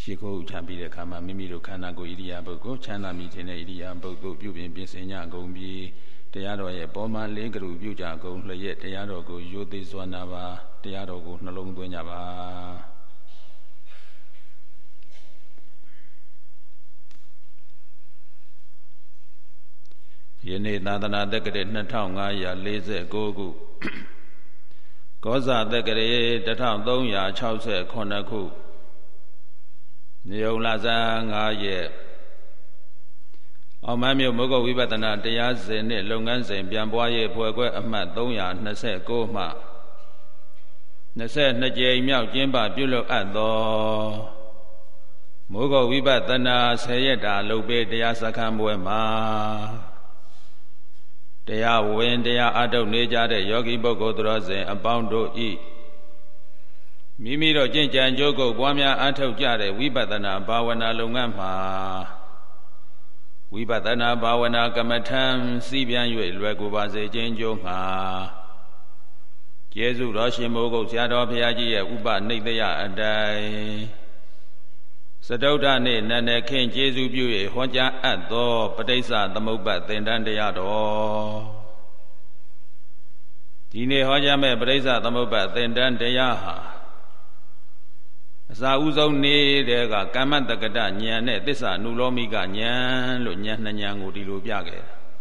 Shiko champi the Kama Mimiro Kanako Idia Boko, Chana meeting Idia Boko, Bubin Pinsenia Gombi, Teado Boma, Legru, Buja Go, Layet, Teado go, Yodi Zonava, Teado go, Nalong Duenava. Yene Nadana decadent Natonga, ya lazy go. Goza decade, the town Donya, Chause, Konaku. Neo Lazanga ye. Omamio Mogo Vibatana, Diaz, and Longans and Biamboye, Pogue, Amat Donya, Nase, Goma. Nase, Naje, Miao, Jimba, Bulo, Ado. Mogo Vibatana, Sayeta, Lobe, Diasakambuema. They are when they are adult nature, the Yogi Boko Droze, and bound to eat. Mimiro Jinja and Jogo, Guamia, Anto Jade, Wibatana, Bawana Lungama. Wibatana, Bawana, Gamatam, Sibian, Regubaze, Jinjo, Jesu, Roshimogo, Jado, Piaji, Uba, Nidea, and Die. Sadota, Nane, King, Jesu, Bue, Honja, and Do, Padesa, the Mobat, then Dandeado. Dine Hojame, Padesa, the Mobat, then Dandeaha. Sauzo ne de ga Kaman the Gada, Nyan, this are Nulomiga, Nyan, Lunyan, Nanyangu, Dilubiage.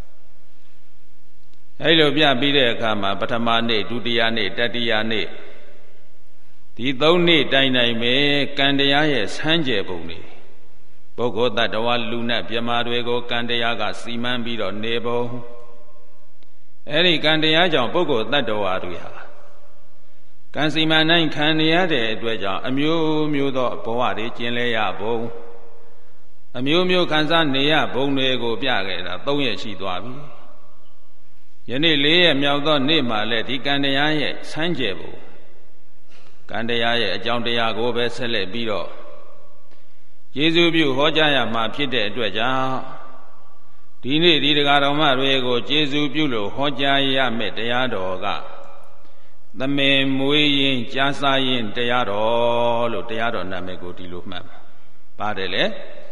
Hello, Bia Bide Kama, Patamane, Dudiane, Dadiane. The Doni Dyname, Candiaye, Sanjeboni. Boko that the one Luna, Piamadwego, Candiaga, Seaman Bido, Nebo. Any Candiaja, Boko that the Waria. Cansiman nine Candiade, Dweja, a mew do Poadi, Chinlea Bo. A mew Kansan Nea, Bonego Biage, a Doye Shiduabi. Yeni lay a meowdo Nema, let the Candiaye, Sanjebo. Candiaye, John Diago, Vesele Bido. Jesu Bu, Hojaya, Ma Pite, Dweja. Dini Digaroma Rego, Jesu Bulo, Hojaya, Meteadoga. The men Muin, Jasayin, Teado, Teado Namego Dilumam. Padele?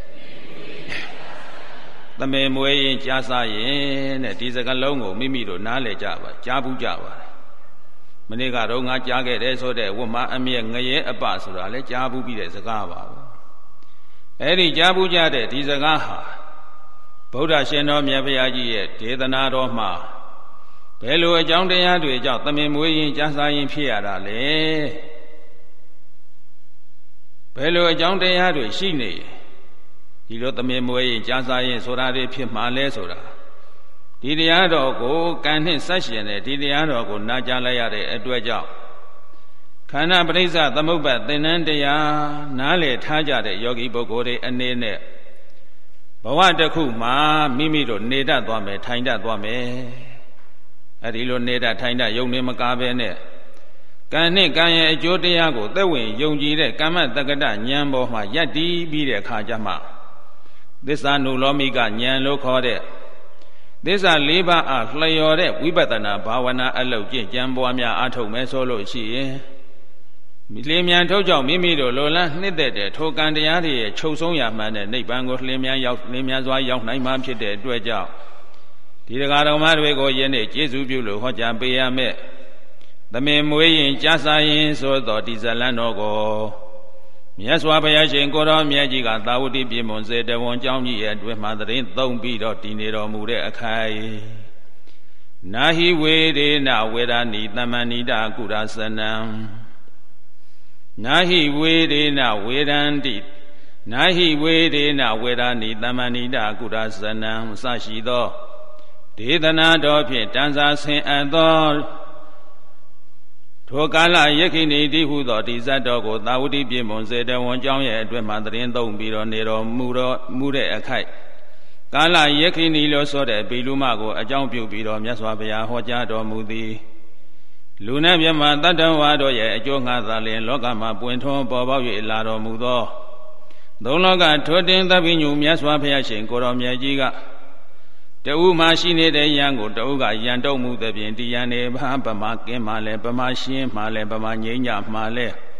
The men Muin, Jasayin, a Tizagalongo, Mimido, Nale Java, Jabu Java. Maniga Ronga Jaget, so that woman and me and a basura, let Jabu be the Zagava. Eddie Jabu Jade, Tizagaha. Boda Sheno Miaviaji, Tedanado Ma. Hello, a young day to a job, the men waiting just like in Piera. Hello, a young day to a shine. He got the men waiting just like in Soda de Pimale Soda. Didiado go, can his session, Didiado go, Najalaya, a dweja. Kana Brisa, the Mubat, the Nandea, Nale, Taja, the Yogi Bogore, and Nene. Bawada Kuma, Mimido, Neda Dwame, Tinda Dwame. Adilo Neda Tinda, Yoni Macabene. Kane Gaya Jodiago, the way, Yongi, Kama Dagada, Nyambo, Yadi, Bide Kajama. This are no Lomiga, Nyan Locode. These are Liba, a Flayore, Wibatana, Bawana, Aloki, Jamboamia, Ato, Mesolo, she. Milimian Tojo, Mimido, Lola, Nidde, Tokandiati, Chosoya man, and Nibango, Limia, Limiazwa, Young Naimamchi, Dweja. Tiragado Marwego Yene, Jesu Bulo, Hojambia me. The men weighing Jasayin, so the Dizalanogo. Miaswabaya, Goro, Miajiga, Daudi Bimonze, the one Johnny, and with Madrid, don't be dot dinero Mure Akai. Nahi wade now where I need the manida Kudasanam. Nahi wade now where I did. Nahi wade now where I need the manida Kudasanam, Sashido. Didana dopi, Danza Saint Adol. Tokala Yakini Dihudo, Dizadogo, Daudi Bimonze, the one Johnny, with Madrid, don't be on Nero Mure Akai. Kala Yakini Losode, Bilumago, a John Pubido, Yaswabia, Hojado Mudi. Luna Yama, Dadawado, Jonga, Logama, Puento, Bobo, Lado Mudo. Don't longer told him the Vinu, Yaswabia, Shinkorom Yajiga. The Umashine, the Yango, Doga, Yando Muda, Indiane, Bama, Male, Bama Shin, Male, Bama Yenya, Male.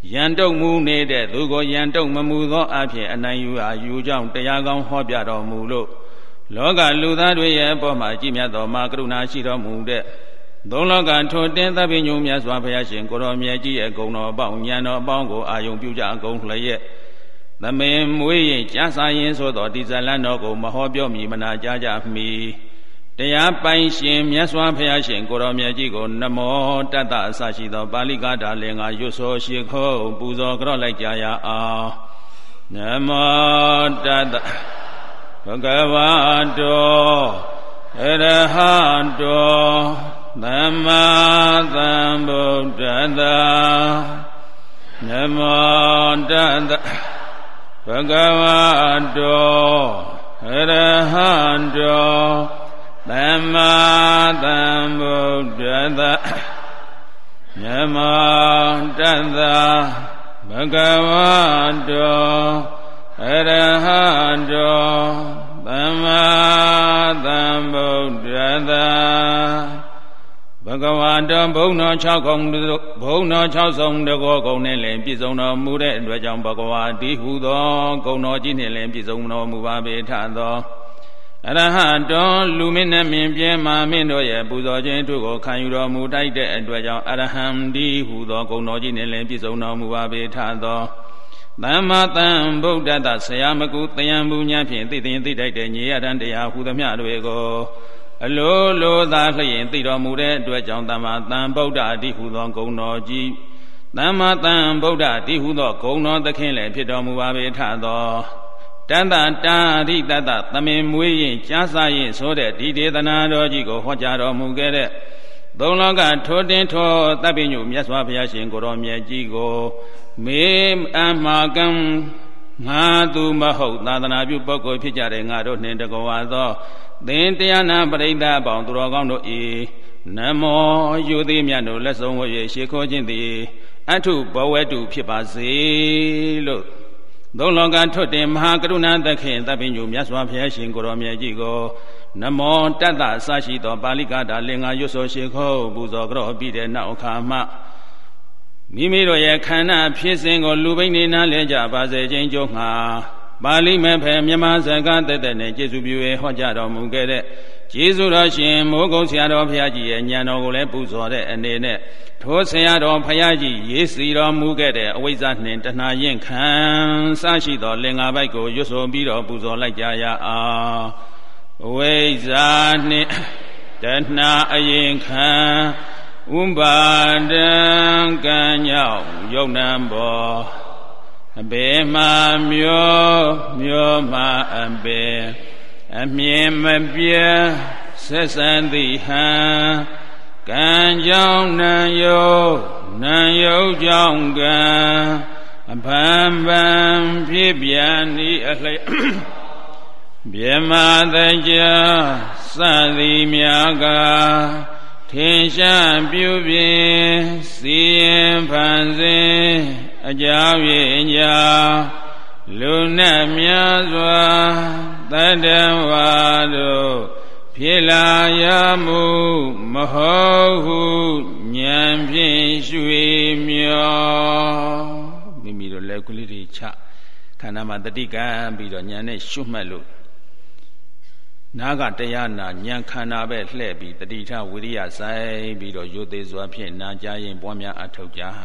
ယံတုံမူနေတဲ့သူကိုယံတုံမမူသောအဖြစ်အနိုင်ယူဟာယူကြောင့်တရားကောင်းဟောပြတော်မူလို့လောကလူသားတွေရဲ့အပေါ်မှာကြည်မြတ်တော်မှာကရုဏာရှိတော်မူတဲ့သုံးလောကထိုတင်းသဗ္ဗညုမြတ်စွာဘုရားရှင်ကိုရောမြတ်ကြီးရဲ့ဂုဏ်တော်အပေါင်းဉာဏ်တော်အပေါင်းကိုအာယုံပြုကြအကုန်လျက်သမင်မွေးရင်ကြားစာရင်ဆိုသောဒီဇလန်တော်ကိုမဟောပြောမီမနာကြားကြမီတရားပိုင်ရှင်မြတ်စွာဘုရားရှင်ကိုရောမြတ်ကြီးကိုနမောတတ္တအစရှိသောပါဠိကထာလင်္ကာရွတ်ဆိုရှိခိုးပူဇော်ကြော့လိုက်ကြရအောင်နမောတတ္တဘဂဝတောအရဟတောသမ္မာသမ္ဗုဒ္ဓတ္တနမောတတ္တဘဂဝတောအရဟတောသမ္မာသမ္ဗုဒ္ဓတ္တနမောတတ္တဘဂဝတောအရဟတောသမ္မာသမ္ဗုဒ္ဓတ္တဘဂဝါတောဘုံတော်6ခုဘုံတော်6ဆုံးတကောကုံနဲ့လည်းပြည့်စုံတော်မူတဲ့အတွက်ကြောင့်ဘဂဝါတိဟုသောဂုဏ်တော်ကြီးနှင့်လည်းပြည့်စုံတော်မူပါပေထသောအရဟတောလူမင်းနဲ့မင်းပြဲမာမင်းတို့ရဲ့ပူဇော်ခြင်းတို့ကိုခံယူတော်မူတိုက်တဲ့အတွက်ကြောင့်အရဟံတိဟုသောဂုဏ်တော်ကြီးနှင့်လည်းပြည့်စုံတော်မူပါပေထသောသမ္မာသမ္ဗုဒ္ဓတ္တဆရာမကုတယံဘူးညာဖြင့်သိသိတိုက်တဲ့ညီရတန်တရားဟူသမျှတွေကိုအလိုလိုသာလျင်သိတော်မူတဲ့အတွက်ကြောင့်သမ္မာသမ္ဗုဒ္ဓတိဟုသောဂုဏ်တော်ကြီးသမ္မာသမ္ဗုဒ္ဓတိဟုသောဂုဏ်တော်သခင်လည်းဖြစ်တော်မူပါပေထသောတတ္တတာရိတတ္တသမင်မွေးရင်ကြားစာရင်ဆိုတဲ့ဒီဒေသနာတော်ကြီးကိုဟောကြားတော်မူခဲ့တဲ့သုံးလောကထိုတင်ထိုသဗ္ဗညုမြတ်စွာဘုရားရှင်ကိုရောမြတ်ကြီးကိုမေအမှာကံငါသူမဟုတ်သာသနာပြုပုဂ္ဂိုလ်ဖြစ်ကြတဲ့ငါတို့နှင့်တကွာသောသင်တရားနာပရိသတ်ပေါင်းသူတော်ကောင်းတို့ဤနမောယူသည်မြတ်တို့လက်ဆုံးဝ၍ရှေခိုးခြင်းသည်အထုဘဝတုဖြစ်ပါစေလို့သုံးလောကထွတ်တင်မဟာကရုဏာသခင်သဗ္ဗညုမြတ်စွာဘုရားရှင်ကိုရောမြတ်ကြီးကိုနမောတတ္တအစရှိသောပါဠိကထာလင်္ကာရွတ်ဆိုရှေခိုးပူဇော်ကြော့ပြီးတဲ့နောက်အခါမှမိမိတို့ရဲ့ခန္ဓာဖြစ်စဉ်ကိုလူပိနေနာလဲကြပါစေခြင်းကြောင့်ငါပါဠိမဲ့ဖယ်မြန်မာစကားတက်တဲ့နဲ့ကျေးဇူးပြု၍ဟောကြားတော်မူခဲ့တဲ့ကျေးဇူးတော်ရှင်မိုးကုတ်ဆရာတော်ဘုရားကြီးရဲ့ဉာဏ်တော်ကိုလည်းပူဇော်တဲ့အနေနဲ့ထိုဆရာတော်ဘုရားကြီးရေးစီတော်မူခဲ့တဲ့အဝိဇ္ဇနှင့်တဏှာရင်ခံစရှိသောလင်္ကာပိုက်ကိုရွတ်ဆိုပြီးတော့ပူဇော်လိုက်ကြရအောင်အဝိဇ္ဇနှင့်တဏှာအရင်ခံဥပါဒံကံကြောင့်ယုံနံဘောအဘေမှမျိုးမှအဘေအမြင်မပြတ်ဆက်ဆံသည်ဟံကံကြောင့်နံယုတ်ကြောင့်ကံအဖန်ပန်ဖြစ်ပြန်ဤအလျက်ပြမတကြစသည်များကထင်ရှားပြုပြင်စီရင်ဖန်ဆင်းအကြောင်းရင်းကြောင့်လူနဲ့များစွာတတ္တဝါတို့ဖြစ်လာရမှုမဟုတ်ဟုဉာဏ်ဖြင့်ရွှေမြောမိမိတို့လက်ကလေးတွေချခန္ဓာမှာတတိကံပြီးတော့ဉာဏ်နဲ့ရှုမှတ်လို့နာကတရားနာဉာဏ်ခန္ဓာပဲလှဲ့ပြီးတတိထဝိရိယဆိုင်ပြီးတော့ရိုသေစွာဖြင့်နာကြရင်ပွားများအထောက်ကြ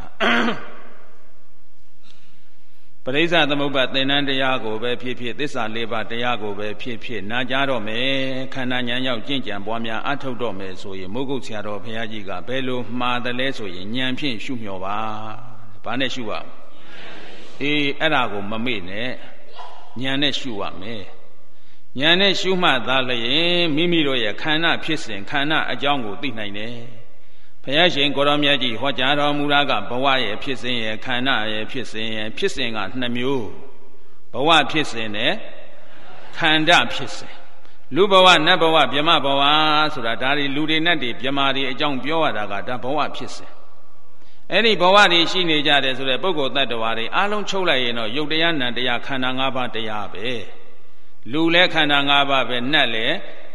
ပရိစ္ဆသမုပ္ပါသင်္นานတရားကိုပဲဖြစ်ဖြစ်သစ္စာ၄ပါးတရားကိုပဲဖြစ်ဖြစ်နာကြတော့မယ်ခန္ဓာဉာဏ်ရောက်ကျင့်ကြံပွားများအထောက်တော့မယ်ဆိုရင်မိုးကုတ်ဆရာတော်ဘုရားကြီးကဘယ်လိုမှားတယ်လဲဆိုရင်ဉာဏ်ဖြင့်ရှုမြော်ပါဘာနဲ့ရှုရအေးအဲ့ဒါကိုမမေ့နဲ့ဉာဏ်နဲ့ရှုရမယ်ဉာဏ်နဲ့ရှုမှသာလျင်မိမိတို့ရဲ့ခန္ဓာဖြစ်စဉ်ခန္ဓာအကြောင်းကိုသိနိုင်တယ်ဘုရားရှင်ကိုရောမြတ်ကြီးဟောကြားတော်မူတာကဘဝရဲ့ဖြစ်စဉ်ရဲ့ခန္ဓာရဲ့ဖြစ်စဉ်ရဲ့ဖြစ်စဉ်က2မျိုးဘဝဖြစ်စဉ်နဲ့ခန္ဓာဖြစ်စဉ်လူဘဝနတ်ဘဝဗြဟ္မဘဝဆိုတာဒါတွေလူတွေနဲ့တွေဗြဟ္မာတွေအကြောင်းပြောရတာကဒါဘဝဖြစ်စဉ်အဲ့ဒီဘဝတွေရှိနေကြတယ်ဆိုတဲ့ပုဂ္ဂိုလ်တ attva တွေအားလုံးချုပ်လိုက်ရင်တော့ယုတ်တရားနံတရားခန္ဓာ5ပါးတရားပဲလူလည်းခန္ဓာ5ပါးပဲနတ်လည်းခ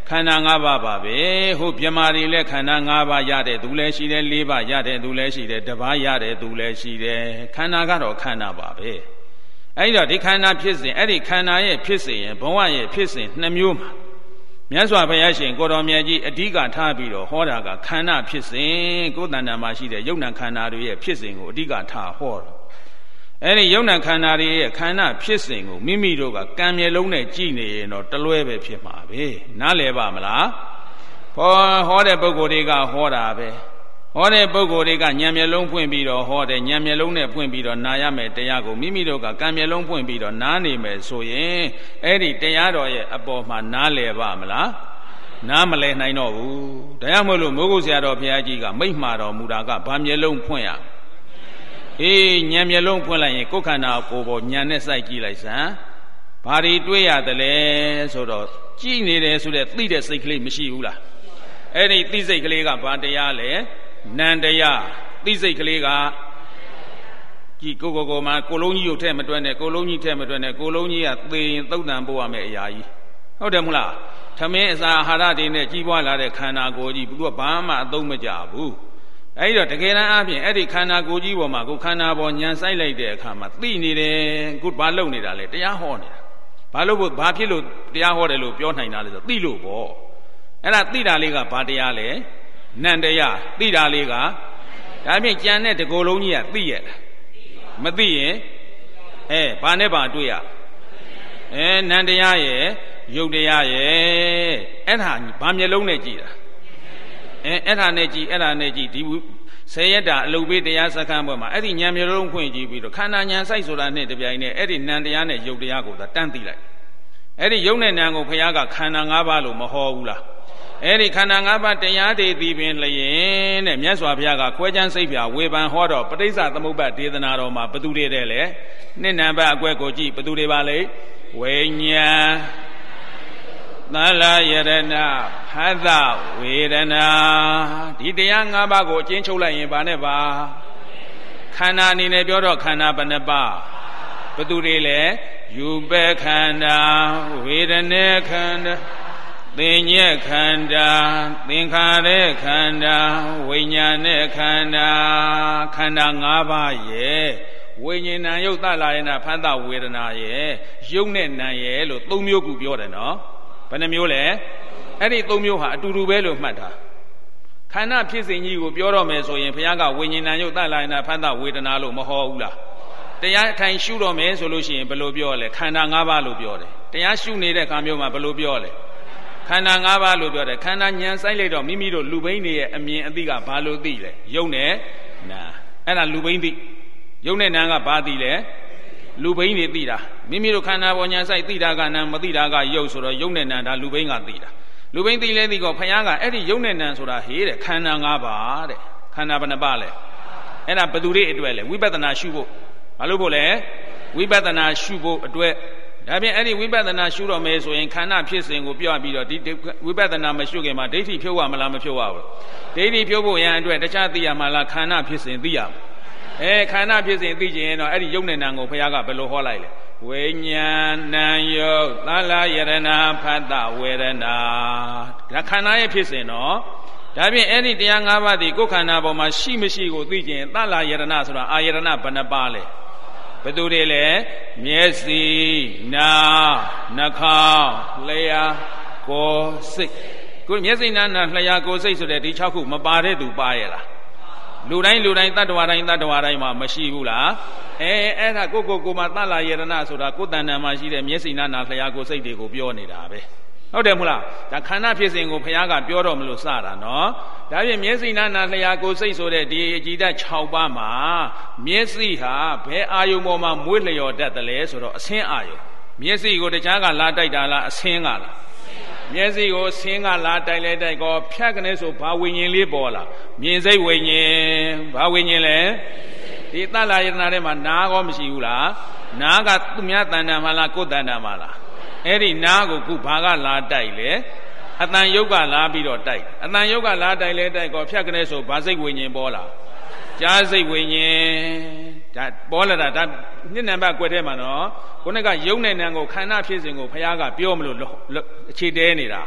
ခန္ဓာ၅ပါးပါပဲဟုတ်ပြမာတွေလည်းခန္ဓာ၅ပါးရတဲ့သူလည်းရှိတယ်၄ပါးရတဲ့သူလည်းရှိတယ်တစ်ပါးရတဲ့သူလည်းရှိတယ်ခန္ဓာကတော့ခန္ဓာပါပဲအဲ့တော့ဒီခန္ဓာဖြစ်စဉ်အဲ့ဒီခန္ဓာရဲ့ဖြစ်စဉ်ရင်ဘဝရဲ့ဖြစ်စဉ်နှစ်မျိုးမှာမြတ်စွာဘုရားရှင်ကိုတော်မြတ်ကြီးအဓိကထားပြီးတော့ဟောတာကခန္ဓာဖြစ်စဉ်ကိုယ်တဏ္ဍာမှာရှိတဲ့ယုတ်နံခန္ဓာတွေရဲ့ဖြစ်စဉ်ကိုအဓိကထားဟောတော့အဲ့ဒီယုတ်နံခန္ဓာတွေရဲ့ခန္ဓာဖြစ်စဉ်ကိုမိမိတို့ကကံမျက်လုံးနဲ့ကြည့်နေရင်တော့တလွဲပဲဖြစ်မှာပဲနားလည်ပါမလားဟောတဲ့ပုဂ္ဂိုလ်တွေကဟောတာပဲဟောတဲ့ပုဂ္ဂိုလ်တွေကဉာဏ်မျက်လုံးဖွင့်ပြီးတော့ဟောတယ်ဉာဏ်မျက်လုံးနဲ့ဖွင့်ပြီးတော့နာရမယ်တရားကိုမိမိတို့ကကံမျက်လုံးဖွင့်ပြီးတော့နားနေမယ်ဆိုရင်အဲ့ဒီတရားတော်ရဲ့အပေါ်မှာနားလည်ပါမလားနားမလည်နိုင်တော့ဘူးဒါကြောင့်မို့လို့မိုးကုတ်ဆရာတော်ဘုရားကြီးကမိန့်မှာတော်မူတာကဗာမျက်လုံးဖွင့်ရအေးဉာဏ်မျက်လုံးဖွင့်လိုက်ရင်ကိုယ်ခန္ဓာကိုယ်ပေါ်ဉာဏ်နဲ့စိုက်ကြည့်လိုက်စမ်းဘာတွေတွေးရတယ်လဲဆိုတော့ကြည့်နေတယ်ဆိုတဲ့သိတဲ့စိတ်ကလေးမရှိဘူးလားအဲ့ဒီသိစိတ်ကလေးကဘာတရားလဲနန္တရားသိစိတ်ကလေးကကြည့်ကိုမှကိုလုံးကြီးကိုထဲမတွဲနဲ့ကိုလုံးကြီးထဲမတွဲနဲ့ကိုလုံးကြီးကသေရင်သုတ်တန်ပို့ရမယ်အရာကြီးဟုတ်တယ်မလားသမင်းအစာအာဟာရတွေနဲ့ကြီးပွားလာတဲ့ခန္ဓာကိုယ်ကြီးဘုရားဘာမှအသုံးမကျဘူးအဲ့ဒီတော့တကယ်တမ်းအပြင်အဲ့ဒီခန္ဓာကိုယ်ကြီးပေါ်မှာကိုခန္ဓာပေါ်ညံဆိုင်လိုက်တဲ့အခါမှာသိနေတယ်ကိုဘာလုပ်နေတာလဲတရားဟောနေတာဘာဖြစ်လို့တရားဟောတယ်လို့ပြောနိုင်တာလဲဆိုသိလို့ပေါ့အဲ့ဒါသိတာလေးကဘာတရားလဲနန္တရားသိတာလေးကဒါဖြင့်ကြံတဲ့တကိုယ်လုံးကြီးကသိရလားမသိရင်ဘာနဲ့ဘာတွေ့ရနန္တရားရဲ့ယုတ်တရားရဲ့အဲ့ဒါဘာမျက်လုံးနဲ့ကြည့်တာအဲ့ဒါနဲ့ကြည့်ဒီဆယ်ရက်တာအလုပ်ပေးတရားစခန်းဘက်မှာအဲ့ဒီဉာဏ်မျိုးလုံးဖွင့်ကြည့်ပြီးတော့ခန္ဓာဉာဏ်စိုက်ဆိုတာနဲ့တပြိုင်နက်အဲ့ဒီနံတရားနဲ့ယုတ်တရားကိုသာတန်းသိလိုက်အဲ့ဒီယုတ်နဲ့နံကိုဘုရားကခန္ဓာ၅ပါးလို့မဟောဘူးလားအဲ့ဒီခန္ဓာ၅ပါးတရားတွေသိပင်လျင်တဲ့မြတ်စွာဘုရားကခွဲခြမ်းစိတ်ပြဝေဖန်ဟောတော့ပဋိစ္စသမုပ္ပါဒေသနာတော်မှာဘသူတွေတဲ့လေနှစ်နံပါတ်အကွက်ကိုကြည့်ဘသူတွေပါလေဝိညာဉ်သလယရဏဟသဝေဒနာဒီတရား၅ပါးကိုအကျဉ်းချုပ်လိုက်ရင်ဘာနဲ့ပါခန္ဓာအနေနဲ့ပြောတော့ခန္ဓာဘယ်နှပါဘသူတွေလဲယူပခန္ဓာဝေဒနာခန္ဓာသင်ညက်ခန္ဓာသင်္ခါရခန္ဓာဝိညာဉ်နဲ့ခန္ဓာခန္ဓာ၅ပါးရဲ့ဝိညာဉ်နာယုတ်သလယနာဖသဝေဒနာရဲ့ယုတ်နဲ့နာရဲ့လို့၃မျိုးခုပြောတယ်နော်ဘယ်နှမျိုးလဲအဲ့ဒီ၃မျိုးဟာအတူတူပဲလို့မှတ်တာခန္ဓာဖြစ်စဉ်ကြီးကိုပြောတော့မယ်ဆိုရင်ဘုရားကဝိညာဉ်နာယုတ်သလယနာဖသဝေဒနာလို့မဟောဘူးလားတရားအထိုင်ရှုတော့မယ်ဆိုလို့ရှိရင်ဘယ်လိုပြောလဲခန္ဓာ၅ပါးလို့ပြောတယ်တရားရှုနေတဲ့အခါမျိုးမှာဘယ်လိုပြောလဲခန္ဓာ၅ပါးလို့ပြောတယ်ခန္ဓာဉာဏ်ဆိုင်လိုက်တော့မိမိတို့လူဘိန်းတွေရဲ့အမြင်အသိကဘာလို့သိလဲယုံနဲ့နာအဲ့ဒါလူဘိန်းသိယုံနဲ့နာကဘာသိလဲလူဘိန်းတွေသိတာမိမိတို့ခန္ဓာပေါ်ဉာဏ်ဆိုင်သိတာကနာမသိတာကယုံဆိုတော့ယုံနဲ့နာဒါလူဘိန်းကသိတာလူဘိန်းသိလဲသိကောဘုရားကအဲ့ဒီယုံနဲ့နာဆိုတာဟေးတဲ့ခန္ဓာ၅ပါးတဲ့ခန္ဓာဘယ်နှပါလဲအဲ့ဒါဘသူတွေအတွက်လဲဝိပဿနာရှုဖို့ဘာလို့ဖို့လဲဝိပဿနာရှုဖို့အတွက်ဒါဖြင့်အဲ့ဒီဝိပဿနာရှုတော့မယ်ဆိုရင်ခန္ဓာဖြစ်စဉ်ကိုပြောပြီးတော့ဒီဝိပဿနာမရှုခင်မှာဒိဋ္ဌိဖြုတ်ရမလားမဖြုတ်ရဘူးဒိဋ္ဌိဖြုတ်ဖို့ရန်အတွက်တခြားသိရမှာလားခန္ဓာဖြစ်စဉ်သိရမှာခန္ဓာဖြစ်စဉ်သိခြင်းတော့အဲ့ဒီယုတ်နဲ့နံကိုဘုရားကဘယ်လိုဟောလိုက်လဲဝိညာဏံယုတ်သလယရဏဖတ္တဝေဒနာဒါခန္ဓာရဲ့ဖြစ်စဉ်တော့ဒါဖြင့်အဲ့ဒီတရား၅ပါးဒီကိုယ်ခန္ဓာပေါ်မှာရှိမရှိကိုသိခြင်းသလယရဏဆိုတာအာယရဏဘယ်နှပါလဲဘယ်သူတွေလဲမျက်စိနာနှာခေါင်းလျှာကိုယ်စိတ်ကိုမျက်စိနာလျှာကိုယ်စိတ်ဆိုတဲ့ဒီ6ခုမပါတဲ့သူပါရဲ့လားလူတိုင်းတတ္တဝါတိုင်းမှာမရှိဘူးလားအဲ့ဒါကိုမှသလယရဏဆိုတာကိုယ်တဏ္ဍာမှာရှိတဲ့မျက်စိနာလျှာကိုယ်စိတ်တွေကိုပြောနေတာပဲဟုတ်တယ်မလားဒါခန္ဓာဖြစ်စဉ်ကိုဘုရားကပြောတော့မလို့စတာနော်ဒါဖြင့်မျက်စိနာလျှာကိုယ်စိတ်ဆိုတဲ့ဒီအကြည်ဓာတ်6ပါးမှာမျက်စိဟာဘယ်အာယုံပေါ်မှာမွေးလျော်တတ်တယ်လဲဆိုတော့အဆင်းအာယုံမျက်စိကိုတခြားကလာတိုက်တာလားအဆင်းကလားမျက်စိကိုဆင်းကလာတိုက်လဲတိုက်ကောဖြတ်ကနေဆိုဘာဝိညာဉ်လေးပေါ်လာမြင်စိတ်ဝိညာဉ်ဘာဝိညာဉ်လဲဒီသလယတနာထဲမှာနားကောမရှိဘူးလားနားကသူများတဏ္ဍာမှာလားကိုယ်တဏ္ဍာမှာလားအဲ့ဒီနားကိုခုဘာကလာတိုက်လဲအတန်ယုတ်ကလာပြီးတော့တိုက်အတန်ယုတ်ကလာတိုက်လဲတိုက်ကောဖြတ်ကနေဆိုဘာစိတ်ဝိညာဉ်ပေါ်လာကြားစိတ်ဝိညာဉ်ဒါပေါ်လာတာဒါနှစ်နံပါတ်ကွက်ထဲမှာနော်ခုနကယုံနဲ့နံကိုခန္ဓာဖြစ်စဉ်ကိုဘုရားကပြောမလို့အခြေတဲနေတာ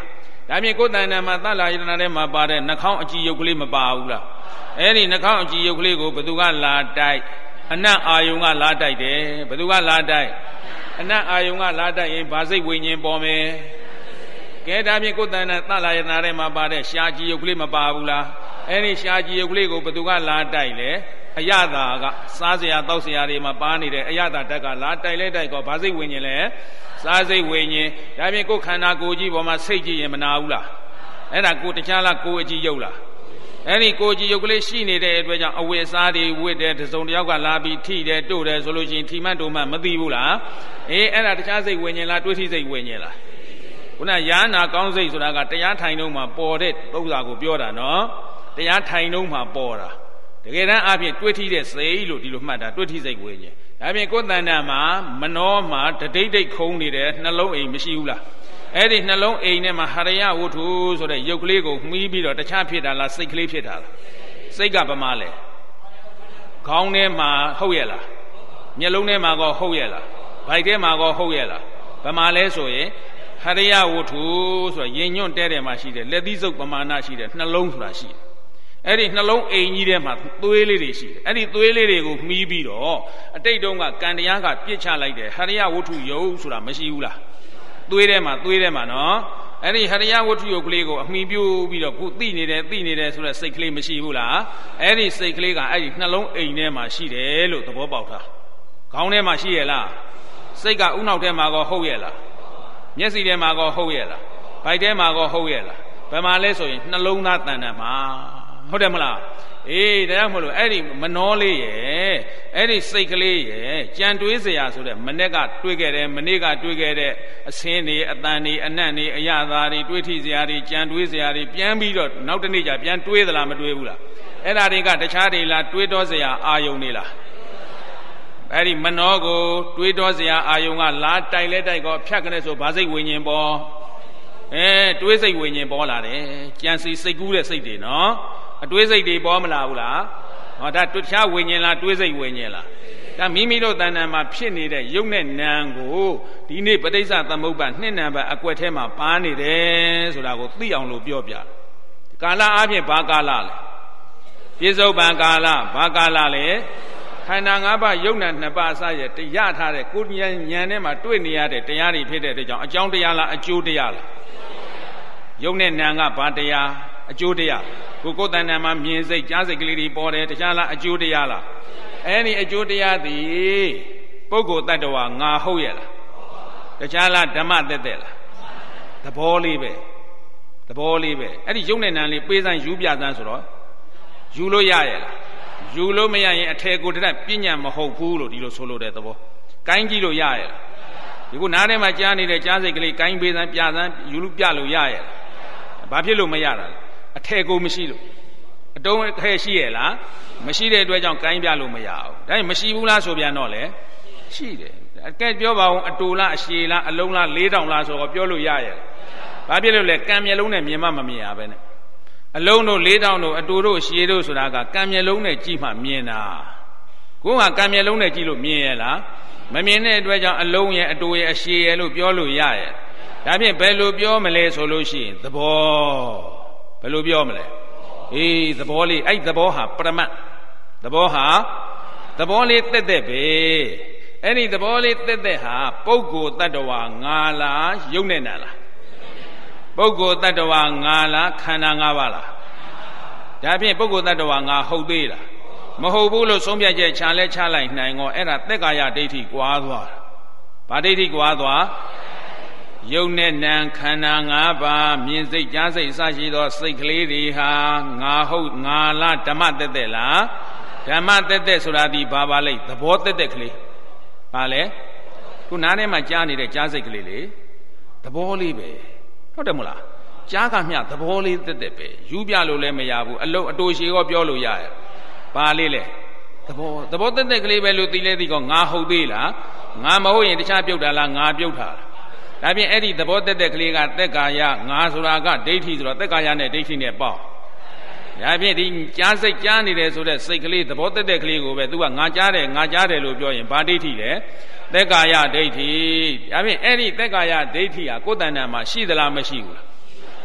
ဒါပြင်ကိုယ်တဏ္ဍာမှာသလာယတနာထဲမှာပါတဲ့နှာခေါင်းအကြည့်ရုပ်ကလေးမပါဘူးလားအဲ့ဒီနှာခေါင်းအကြည့်ရုပ်ကလေးကိုဘသူကလာတိုက်အနတ်အာယုံကလာတိုက်တယ်ဘသူကလာတိုက်အနတ်အာယုံကလာတိုက်ရင်ဘာစိတ်ဝိညာဉ်ပေါ်မယ်ကဲဒါပြင်ကိုယ်တဏ္ဍာသလာယတနာထဲမှာပါတဲ့ရှားကြည့်ရုပ်ကလေးမပါဘူးလားအဲ့ဒီရှားကြည့်ရုပ်ကလေးကိုဘသူကလာတိုက်လေအယတာကစားစရာတောက်စရာတွေမှာပါနေတဲ့အယတာတက်ကလာတိုက်လဲတိုက်ကောဘာစိတ်ဝိညာဉ်လဲစားစိတ်ဝိညာဉ်ဒါပြင်ကိုယ်ခန္ဓာကိုယ်ကြီးပေါ်မှာစိတ်ကြည့်ရင်မနာဘူးလားအဲ့ဒါကိုယ်တခြားလားကိုယ်အကြည့်ရုပ်လားအဲ့ဒီကိုယ်ကြည့်ရုပ်ကလေးရှိနေတဲ့အတွက်ကြောင့်အဝိစားတွေဝစ်တယ်တစုံတစ်ယောက်ကလာပြီးထိတယ်တို့တယ်ဆိုလို့ရှိရင်ထိမှတ်တို့မှမသိဘူးလားအေးအဲ့ဒါတခြားစိတ်ဝိညာဉ်လားတွေးထိစိတ်ဝိညာဉ်လားခုနယာနာကောင်းစိတ်ဆိုတာကတရားထိုင်တော့မှပေါ်တဲ့သုဒ္ဓါကိုပြောတာနော်တရားထိုင်တော့မှပေါ်တာတကယ်တမ်းအပြင်တွေးထိတဲ့စိတ်လို့ဒီလိုမှတ်တာတွေးထိစိတ်ဝိညာဉ်ဒါပြင်ကိုယ်တဏ္ဍာမှာမနောမှာတဒိဋ္ဌိခုံနေတဲ့နှလုံးအိမ်မရှိဘူးလားအဲ့ဒီနှလုံးအိမ်ထဲမှာဟရယဝတ္ထုဆိုတဲ့ရုပ်ကလေးကိုမှီးပြီးတော့တခြားဖြစ်တာလားစိတ်ကလေးဖြစ်တာလားစိတ်ကဗမာလဲခေါင်းထဲမှာဟုတ်ရဲ့လားမျက်လုံးထဲမှာကောဟုတ်ရဲ့လားဗိုက်ထဲမှာကောဟုတ်ရဲ့လားဗမာလဲဆိုရင်ဟရယဝတ္ထုဆိုရင်ညွန့်တဲတယ်မှာရှိတယ်လက်သီးစုပ်ပမာဏရှိတယ်နှလုံးဆိုတာရှိတယ်အဲ့ဒီနှလုံးအိမ်ကြီးထဲမှာသွေးလေးတွေရှိတယ်အဲ့ဒီသွေးလေးတွေကိုမှီးပြီးတော့အတိတ်တုန်းကကံတရားကပြစ်ချလိုက်တယ်ဟရယဝတ္ထုယုတ်ဆိုတာမရှိဘူးလားသွေးထဲမှာနော်အဲ့ဒီဟရယဝတ္ထုယုတ်ကလေးကိုအမှီပြုပြီးတော့ခုသိနေတယ်ဆိုတဲ့စိတ်ကလေးမရှိဘူးလားအဲ့ဒီစိတ်ကလေးကအဲ့ဒီနှလုံးအိမ်ထဲမှာရှိတယ်လို့သဘောပေါက်တာခေါင်းထဲမှာရှိရဲ့လားစိတ်ကဥနောက်ထဲမှာကောဟုတ်ရဲ့လားမျက်စိထဲမှာကောဟုတ်ရဲ့လားဗိုက်ထဲမှာကောဟုတ်ရဲ့လားဘယ်မှာလဲဆိုရင်နှလုံးသားတဏ္ဍာမှာဟုတ်တယ်မလားအေးဒါကြောင့်မလို့အဲ့ဒီမနောလေးရဲ့အဲ့ဒီစိတ်ကလေးရဲ့ကြံတွေးစရာဆိုတဲ့မနေ့ကတွေးခဲ့တယ်မနေ့ကတွေးခဲ့တဲ့အဆင်းတွေအတန်တွေအနတ်တွေအရသာတွေတွေးထိစရာတွေကြံတွေးစရာတွေပြန်ပြီးတော့နောက်တစ်နေ့ကျပြန်တွေးသလားမတွေးဘူးလားအဲ့ဒါတွေကတခြားတွေလားတွေးတောစရာအာယုန်တွေလားအဲ့ဒီမနောကိုတွေးတောစရာအာယုန်ကလာတိုက်လဲတိုက်ကောဖြတ်ကနေဆိုဘာစိတ်ဝိညာဉ်ပေါ်တွေးစိတ်ဝိညာဉ်ပေါ်လာတယ်ကြံစီစိတ်ကူးတဲ့စိတ်တွေနော်အတွေးစိတ်တွေပေါ်မလာဘူးလားဟောဒါတခြားဝိညာဉ်လားတွေးစိတ်ဝိညာဉ်လားဒါမိမိတို့တဏ္ဍာမှာဖြစ်နေတဲ့ယုတ်နဲ့နာမ်ကိုဒီနေ့ပဋိစ္စသမုပ္ပါနှစ်နံပါတ်အကွက်ထဲမှာပါနေတယ်ဆိုတာကိုသိအောင်လို့ပြောပြကာလအပြင်ဘာကာလလဲပြစ္ဆုတ်ပံကာလဘာကာလလဲခန္ဓာ၅ပါးယုတ်နဲ့နှစ်ပါးအစရဲ့တရားထားတဲ့ကိုဉာဏ်ထဲမှာတွေ့နေရတဲ့တရားတွေဖြစ်တဲ့အတွက်ကြောင့်အကြောင်းတရားလားအကျိုးတရားလားယုတ်နဲ့နာမ်ကဘာတရားအကျိုးတရားကိုယ်တဏ္ဍာမှာမြင်စိတ်ကြားစိတ်ကလေးတွေပေါ်တယ်တခြားလားအကျိုးတရားလားအဲ့ဒီအကျိုးတရားသည်ပုဂ္ဂိုလ်တ attva ငါဟုတ်ရဲ့လားတခြားလားဓမ္မသက်သက်လားသဘောလေးပဲအဲ့ဒီယုတ်နဲ့နာမ်လေးပေးစမ်းယူပြစမ်းဆိုတော့ယူလို့ရရဲ့လားယူလို့မရရင်အထေကိုတည်းပညာမဟုတ်ဘူးလို့ဒီလိုဆိုလို့တဲ့သဘောကိုင်းကြည့်လို့ရရဲ့လားဒီခုနားထဲမှာကြားနေတဲ့ကြားစိတ်ကလေးကိုင်းပေးစမ်းပြစမ်းယူလို့ပြလို့ရရဲ့လားဘာဖြစ်လို့မရတာလဲအထက်ကိုမရှိလို့အတုံးအခဲရှိရဲ့လားမရှိတဲ့အတွက်ကြောင့်ကိုင်းပြလို့မရဘူးဒါရင်မရှိဘူးလားဆိုပြန်တော့လေရှိတယ်အကဲပြောပါဦးအတူလားအရှည်လားအလုံးလား4000လားဆိုတော့ပြောလို့ရရဲ့ဘာဖြစ်လို့လဲကံမျက်လုံးနဲ့မြင်မှမမြင်ရပဲနဲ့အလုံးတို့4000တို့အတူတို့ရှည်တို့ဆိုတာကကံမျက်လုံးနဲ့ကြည့်မှမြင်တာကိုယ်ကကံမျက်လုံးနဲ့ကြည့်လို့မြင်ရဲ့လားမမြင်တဲ့အတွက်ကြောင့်အလုံးရဲ့အတူရဲ့အရှည်ရဲ့လို့ပြောလို့ရရဲ့ဒါဖြင့်ဘယ်လိုပြောမလဲဆိုလို့ရှိရင်သဘောဘယ်လိုပြောမလဲအေးသဘောလေးအဲ့သဘောဟာပရမတ်သဘောလေးတက်ပဲအဲ့ဒီသဘောလေးတက်ဟာပုဂ္ဂိုလ်တ attva ငါလားယုတ်နဲ့နာလားပုဂ္ဂိုလ်တ attva ငါလားခန္ဓာ၅ပါးလားဒါဖြင့်ပုဂ္ဂိုလ်တ attva ငါဟုတ်သေးလားမဟုတ်ဘူးလို့ဆုံးဖြတ်ချက်ချလဲချလိုက်နိုင်ကောအဲ့ဒါသက်ကာယဒိဋ္ဌိကွာသွားဘာဒိဋ္ဌိကွာသွားယုတ်နဲ့နံခန္ဓာ၅ပါးမြင်စိတ်ကြားစိတ်အစရှိသောစိတ်ကလေးတွေဟာငါဟုတ်ငါလားဓမ္မတက်တက်လားဓမ္မတက်တက်ဆိုတာဒီဘာပါလဲသဘောတက်တက်ကလေးဘာလဲခုနားထဲမှာကြားနေတဲ့ကြားစိတ်ကလေးလေသဘောလေးပဲဟုတ်တယ်မလားကြားကမျှသဘောလေးတက်တက်ပဲယူပြလို့လည်းမရဘူးအလုံးအတူရှိရောပြောလို့ရရဲ့ဘာလေးလဲသဘောတက်တက်ကလေးပဲလို့သိလဲသိကောငါဟုတ်သေးလားငါမဟုတ်ရင်တခြားပြုတ်တာလားငါပြုတ်တာလားဒါဖြင့်အဲ့ဒီသဘောတက်ကလေးကသက်ကာယငါဆိုတာကဒိဋ္ဌိဆိုတော့သက်ကာယနဲ့ဒိဋ္ဌိနဲ့ပေါင်းဒါဖြင့်ဒီကြားစိတ်ကြားနေတယ်ဆိုတဲ့စိတ်ကလေးသဘောတက်ကလေးကိုပဲသူကငါကြားတယ်လို့ပြောရင်ဘာဒိဋ္ဌိလဲသက်ကာယဒိဋ္ဌိဒါဖြင့်အဲ့ဒီသက်ကာယဒိဋ္ဌိဟာကိုယ်တဏ္ဍာမှာရှိသလားမရှိဘူးလား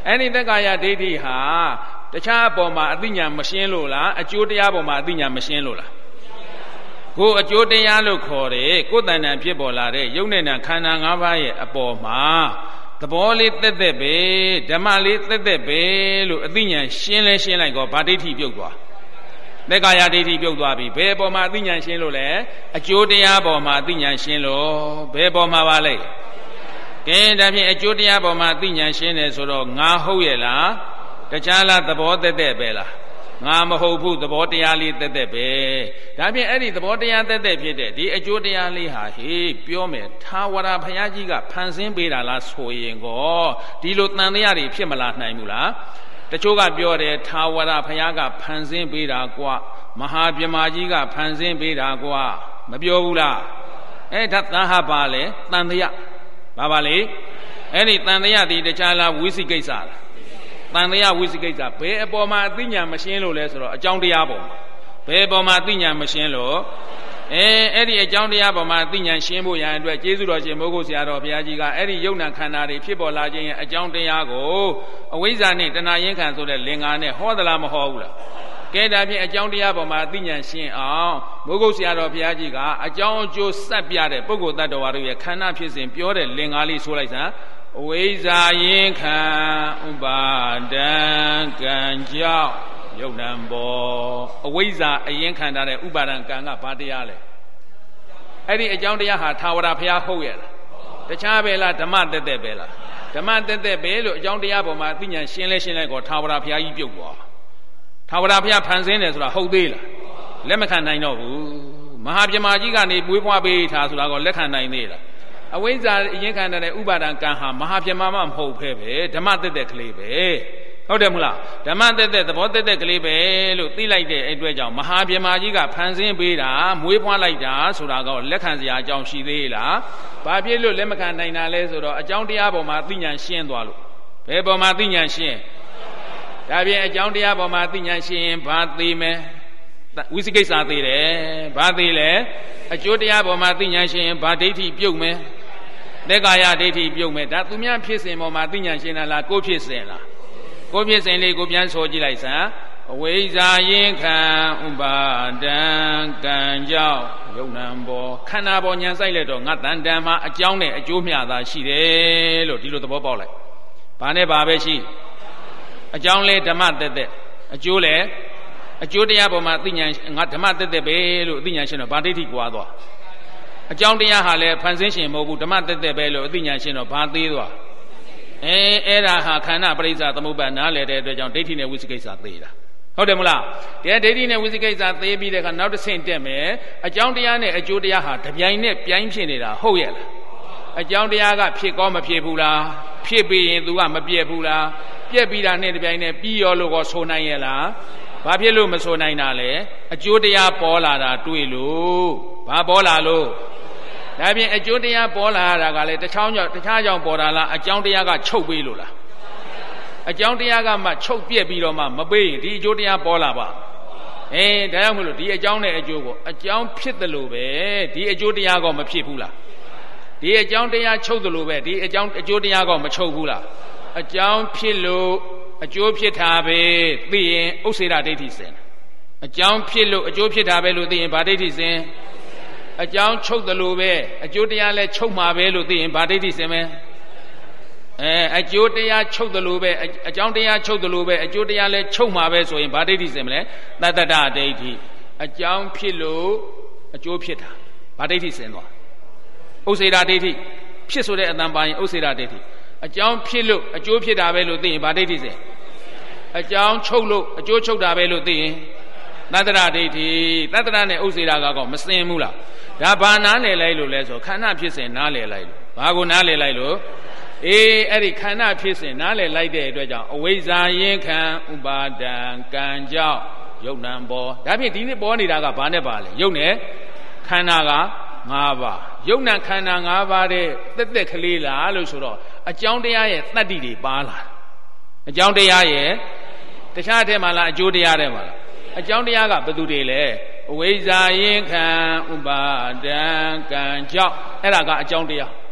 အဲ့ဒီတက္ကာယဒိဋ္ဌိဟာတခြားအပေါ်မှာအသိဉာဏ်မရှင်းလို့လားအကျိုးတရားပေါ်မှာအသိဉာဏ်မရှင်းလို့လားကိုအကျိုးတရားလို့ခေါ်တယ်ကိုယ်တဏ္ဍာဖြစ်ပေါ်လာတဲ့ယုတ်နဲ့နာခန္ဓာ၅ပါးရဲ့အပေါ်မှာသဘောလေးတက်တက်ပဲဓမ္မလေးတက်တက်ပဲလို့အသိဉာဏ်ရှင်းလဲရှင်းလိုက်တော့ဗာဒိဋ္ဌိပြုတ်သွားတက္ကာယဒိဋ္ဌိပြုတ်သွားပြီဘယ်ပေါ်မှာအသိဉာဏ်ရှင်းလို့လဲအကျိုးတရားပေါ်မှာအသိဉာဏ်ရှင်းလို့ဘယ်ပေါ်မှာပါလဲကဲဒါဖြင့်အကျိုးတရားပေါ်မှာအသိဉာဏ်ရှင်းတယ်ဆိုတော့ငါဟုတ်ရဲ့လားတခြားလားသဘောတက်တက်ပဲလားငါမဟုတ်ဘူးသဘောတရားလေးတက်တက်ပဲဒါဖြင့်အဲ့ဒီသဘောတရားတက်တက်ဖြစ်တဲ့ဒီအကျိုးတရားလေးဟာဟေးပြောမယ်ထာဝရဘုရားကြီးကဖန်ဆင်းပေးတာလားဆိုရင်ကောဒီလိုတန်တရားတွေဖြစ်မလာနိုင်ဘူးလားတချို့ကပြောတယ်ထာဝရဘုရားကဖန်ဆင်းပေးတာကွာမဟာပြမကြီးကဖန်ဆင်းပေးတာကွာမပြောဘူးလားအဲ့ဒါသံဟာပါလေတန်တရားပါလေအဲ့ဒီတန်တရားဒီတခြားလားဝိသိကိစ္စလားတန်တရားဝိသိကိစ္စဘယ်အပေါ်မှာအသိဉာဏ်မရှင်းလို့လဲဆိုတော့အကြောင်းတရားပေါ်မှာဘယ်ပေါ်မှာအသိဉာဏ်မရှင်းလို့အဲ့ဒီအကြောင်းတရားပေါ်မှာအသိဉာဏ်ရှင်းဖို့ရန်အတွက်ကျေးဇူးတော်ရှင်မိုးကုတ်ဆရာတော်ဘုရားကြီးကအဲ့ဒီယုံနာခန္ဓာတွေဖြစ်ပေါ်လာခြင်းရဲ့အကြောင်းတရားကိုအဝိဇ္ဇာနဲ့တဏှာရင်းခံဆိုတဲ့လင်္ကာနဲ့ဟောသလားမဟောဘူးလားကဲဒါဖြင့်အကြောင်းတရားပေါ်မှာအသိဉာဏ်ရှင်းအောင်မိုးကုတ်ဆရာတော်ဘုရားကြီးကအကြောင်းအကျိုးဆက်ပြတဲ့ပုဂ္ဂိုလ်တ attva တို့ရဲ့ခန္ဓာဖြစ်စဉ်ပြောတဲ့လင်္ကာလေးဆိုလိုက်စမ်းအဝိဇ္ဇာယင်ခံဥပါဒံကံကြောင့်ယုတ်နံဘောအဝိဇ္ဇာအရင်ခံထားတဲ့ဥပါဒံကံကဘာတရားလဲအဲ့ဒီအကြောင်းတရားဟာထာဝရဘုရားဟုတ်ရဲ့လားတခြားပဲလားဓမ္မတက်တက်ပဲလားဓမ္မတက်တက်ပဲလို့အကြောင်းတရားပေါ်မှာအသိဉာဏ်ရှင်းလဲရှင်းလိုက်တော့ထာဝရဘုရားကြီးပြုတ်သွားထာဝရဘုရားဖန်ဆင်းတယ်ဆိုတာဟုတ်သေးလားလက်မခံနိုင်တော့ဘူးမဟာပြမကြီးကနေပွေးဖွားပေးထားဆိုတာကလက်ခံနိုင်သေးလားအဝိဇ္ဇာအရင်ခံတဲ့ဥပါဒံကံဟာမဟာပြမမမဟုတ်ဖဲပဲဓမ္မတက်တက်ကလေးပဲဟုတ်တယ်မလားဓမ္မတက်တက်သဘောတက်တက်ကလေးပဲလို့သိလိုက်တဲ့အတွက်ကြောင့်မဟာပြမကြီးကဖန်ဆင်းပေးတာမွေးဖွားလိုက်တာဆိုတာကလက်ခံစရာအကြောင်းရှိသေးလားဘာဖြစ်လို့လက်မခံနိုင်တာလဲဆိုတော့အကြောင်းတရားပေါ်မှာသိဉာဏ်ရှင်းသွားလို့ဘယ်ပေါ်မှာသိဉာဏ်ရှင်းဒါပြင်အကြောင်းတရားပေါ်မှာသိဉာဏ်ရှင်းရင်ဘာသိမယ်ဝိသိကိစ္စသိတယ်ဘာသိလဲအကျိုးတရားပေါ်မှာသိဉာဏ်ရှင်းရင်ဘာဒိဋ္ဌိပြုတ်မယ်တက္ကာယဒိဋ္ဌိပြုတ်မယ်ဒါသူများဖြစ်စဉ်ပေါ်မှာသိဉာဏ်ရှင်းတာလားကိုယ်ဖြစ်စဉ်လားကိုယ်ဖြစ်စဉ်လေးကိုပြန်ဆိုကြည့်လိုက်စမ်းအဝိဇ္ဇာယင်ခံဥပါဒံကံကြောင့်ယုံနံဘောခန္ဓာပေါ်ဉာဏ်ဆိုင်လိုက်တော့ငါတန်တန်မှာအကြောင်းနဲ့အကျိုးမျှတာရှိတယ်လို့ဒီလိုသဘောပေါက်လိုက်ဘာနဲ့ဘာပဲရှိအကြောင်းလဲဓမ္မတက်တက်အကျိုးလဲအကျိုးတရားပေါ်မှာသိဉာဏ်ငါဓမ္မတက်တက်ပဲလို့အသိဉာဏ်ရှင်းတော့ဗာဒိဋ္ဌိကွာသွားအကြောင်းတရားဟာလည်းဖန်ဆင်းရှင်မဟုတ်ဘူးဓမ္မတက်တက်ပဲလို့အသိဉာဏ်ရှင်းတော့ဘာသေးသွားအဲ့ဒါဟာခန္ဓာပရိစ္ဆာသမုပ္ပါနားလည်တဲ့အတွက်ကြောင့်ဒိဋ္ဌိနဲ့ဝိသိကိစ္စသေးတာဟုတ်တယ်မလားဒီဒိဋ္ဌိနဲ့ဝိသိကိစ္စသေးပြီးတဲ့အခါနောက်တစ်ဆင့်တက်မယ်အကြောင်းတရားနဲ့အကျိုးတရားဟာတပြိုင်နဲ့ပြိုင်ဖြစ်နေတာဟုတ်ရဲ့လားအကြောင်းတရားကဖြစ်ကောမဖြစ်ဘူးလားဖြစ်ပြီးရင် तू ကမပြည့်ဘူးလားပြည့်ပြီးတာနဲ့တပြိုင်နဲ့ပြီးရောလို့ကောဆိုနိုင်ရဲ့လားဘာဖြစ်လို့မဆိုနိုင်တာလဲအကျိုးတရားပေါ်လာတာတွေ့လို့ဘာပေါ်လာလို့ဒါပြင်အကျိုးတရားပေါ်လာတာကလည်းတခြားကြောင့်ပေါ်တာလားအကြောင်းတရားကချုပ်ပေးလို့လားအကြောင်းတရားကမှချုပ်ပြက်ပြီးတော့မှမပေးရင်ဒီအကျိုးတရားပေါ်လာပါဒါကြောင့်မလို့ဒီအကြောင်းနဲ့အကျိုးကိုအကြောင်းဖြစ်တယ်လို့ပဲဒီအကျိုးတရားကမဖြစ်ဘူးလားဒီအကြောင်းတရားချုပ်တယ်လို့ပဲဒီအကြောင်းအကျိုးတရားကမချုပ်ဘူးလားအကြောင်းဖြစ်လို့အကျိုးဖြစ်တာပဲသိရင်ဥစ္စေရဒိဋ္ဌိစင်အကြောင်းဖြစ်လို့အကျိုးဖြစ်တာပဲလို့သိရင်ဗာဒိဋ္ဌိစင်အကြောင်းချုပ်တယ်လို့ပဲအကျိုးတရားလဲချုပ်မှာပဲလို့သိရင်ဗာဒိဋ္ဌိစင်မယ်အကျိုးတရားချုပ်တယ်လို့ပဲအကြောင်းတရားချုပ်တယ်လို့ပဲအကျိုးတရားလဲချုပ်မှာပဲဆိုရင်ဗာဒိဋ္ဌိစင်မလဲတတ္တဒဒိဋ္ဌိအကြောင်းဖြစ်လို့အကျိုးဖြစ်တာဗာဒိဋ္ဌိစင်သွားဥစ္စေရဒိဋ္ဌိဖြစ်ဆိုတဲ့အတန်ပါရင်ဥစ္စေရဒိဋ္ဌိအကြောင်းဖြစ်လို့အကျိုးဖြစ်တာပဲလို့သိရင်ဗာဒိဋ္ဌိစင်အကြောင်းချုပ်လို့အကျိုးချုပ်တာပဲလို့သိရင်တတ္တရဒိဋ္ဌိတတ္တရနဲ့ဥစ္စေရကောမစင်ဘူးလားဒါဘာနားလည်လိုက်လို့လဲဆိုခန္ဓာဖြစ်စဉ်နားလည်လိုက်လို့ဘာကိုနားလည်လိုက်လို့အဲ့ဒီခန္ဓာဖြစ်စဉ်နားလည်လိုက်တဲ့အတွက်ကြောင့်အဝိဇ္ဇာယင်ခံဥပါဒံကံကြောင့်ယုတ်နံဘောဒါဖြင့်ဒီနေ့ပေါ်နေတာကဘာနဲ့ပါလဲယုတ်နဲ့ခန္ဓာက၅ပါးယုတ်နံခန္ဓာ၅ပါးတဲ့တက်တက်ကလေးလားလို့ဆိုတော့အကြောင်းတရားရဲ့တတ္တိတွေပါလာအကြောင်းတရားရဲ့တခြားထဲမှာလားအကျိုးတရားထဲမှာလားအကြောင်းတရားကဘယ်သူတွေလဲအဝိဇ္ဇာယင်ခံဥပါဒံကံကြောင့်အဲ့ဒါကအကြောင်းတရား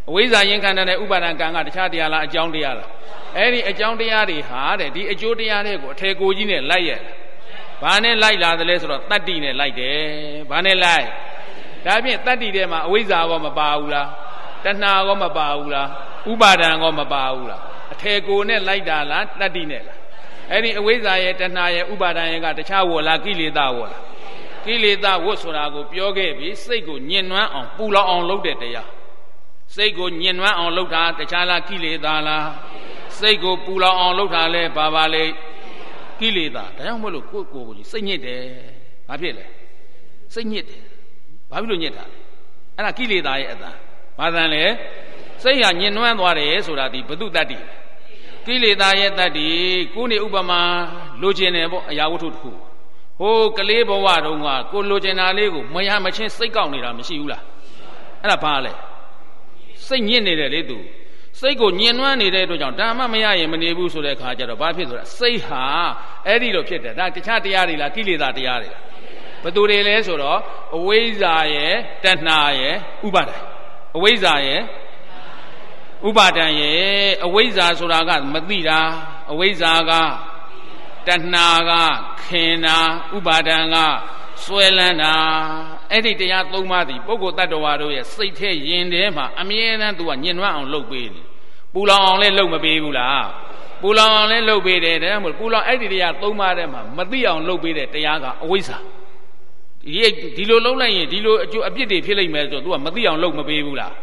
အဝိဇ္ဇာရင်ခံတဲ့ဥပါဒံကံကတခြားတရားလားအကြောင်းတရားလားအဲ့ဒီအကြောင်းတရားတွေဟာတဲ့ဒီအကျိုးတရားတွေကိုအထေကိုကြီးနဲ့လိုက်ရဲ့ဘာနဲ့လိုက်လာတယ်လဲဆိုတော့တတ္တိနဲ့လိုက်တယ်ဘာနဲ့လိုက်ဒါဖြင့်တတ္တိထဲမှာအဝိဇ္ဇာကောမပါဘူးလားတဏှာကောမပါဘူးလားဥပါဒံကောမပါဘူးလားအထေကိုနဲ့လိုက်တာလားတတ္တိနဲ့လားအဲ့ဒီအဝိဇ္ဇာရဲ့တဏှာရဲ့ဥပါဒံရဲ့ကတခြားဝေါ်လားကိလေသာဝေါ်လားကိလေသာဝတ်ဆိုတာကိုပြောခဲ့ပြီးစိတ်ကိုညှဉ်းနှွမ်းအောင်ပူလောင်အောင်လုပ်တဲ့တရားစိတ်ကိုညှဉ်းနှွမ်းအောင်လုပ်တာတခြားလားကိလေသာလားစိတ်ကိုပူလောင်အောင်လုပ်တာလဲဘာပါလဲကိလေသာဒါကြောင့်မို့လို့ကိုယ်ကြီးစိတ်ညစ်တယ်ဘာဖြစ်လဲစိတ်ညစ်တယ်ဘာဖြစ်လို့ညစ်တာလဲအဲ့ဒါကိလေသာရဲ့အတန်ဘာတန်လဲစိတ်ဟာညှဉ်းနှွမ်းသွားတယ်ဆိုတာဒီဘု து တတ္တိကိလေသာရဲ့တတ္တိကိုယ်နေဥပမာလိုချင်တယ်ပေါ့အရာဝတ္ထုတစ်ခုဟိုကလေးဘဝတုန်းကကိုလိုချင်တာလေးကိုမရမချင်းစိတ်ကောက်နေတာမရှိဘူးလားအဲ့ဒါဘာလဲစိတ်ညစ်နေတယ်လေသူစိတ်ကိုညှဉ်းနှွမ်းနေတဲ့အတွက်ကြောင့်ဒါမှမရရင်မနေဘူးဆိုတဲ့အခါကျတော့ဘာဖြစ်ဆိုတာစိတ်ဟာအဲ့ဒီလိုဖြစ်တယ်ဒါတခြားတရားတွေလားကိလေသာတရားတွေလားဘယ်သူတွေလဲဆိုတော့အဝိဇ္ဇာရဲ့တဏှာရဲ့ဥပါဒံအဝိဇ္ဇာရဲ့ဥပါဒံရဲ့အဝိဇ္ဇာဆိုတာကမသိတာအဝိဇ္ဇာကတဏှာကခင်တာဥပါဒံကဆွဲလန်းတာအဲ့ဒီတရားသုံးပါးသည်ပုဂ္ဂိုလ်တ attva တို့ရဲ့စိတ်ထဲရင်ထဲမှာအမြဲတမ်းသူကညှဉ်းနှွမ်းအောင်လုပ်ပေးတယ်ပူလောင်အောင်လည်းလုပ်မပေးဘူးလားပူလောင်အောင်လည်းလုပ်ပေးတယ်ဒါကြောင့်မို့ပူလောင်အဲ့ဒီတရားသုံးပါးထဲမှာမသိအောင်လုပ်ပေးတဲ့တရားကအဝိဇ္ဇာဒီလိုလုပ်လိုက်ရင်ဒီလိုအကျိုးအပြစ်တွေဖြစ်လိမ့်မယ်ဆိုတော့ तू ကမသိအောင်လုပ်မပေးဘူးလား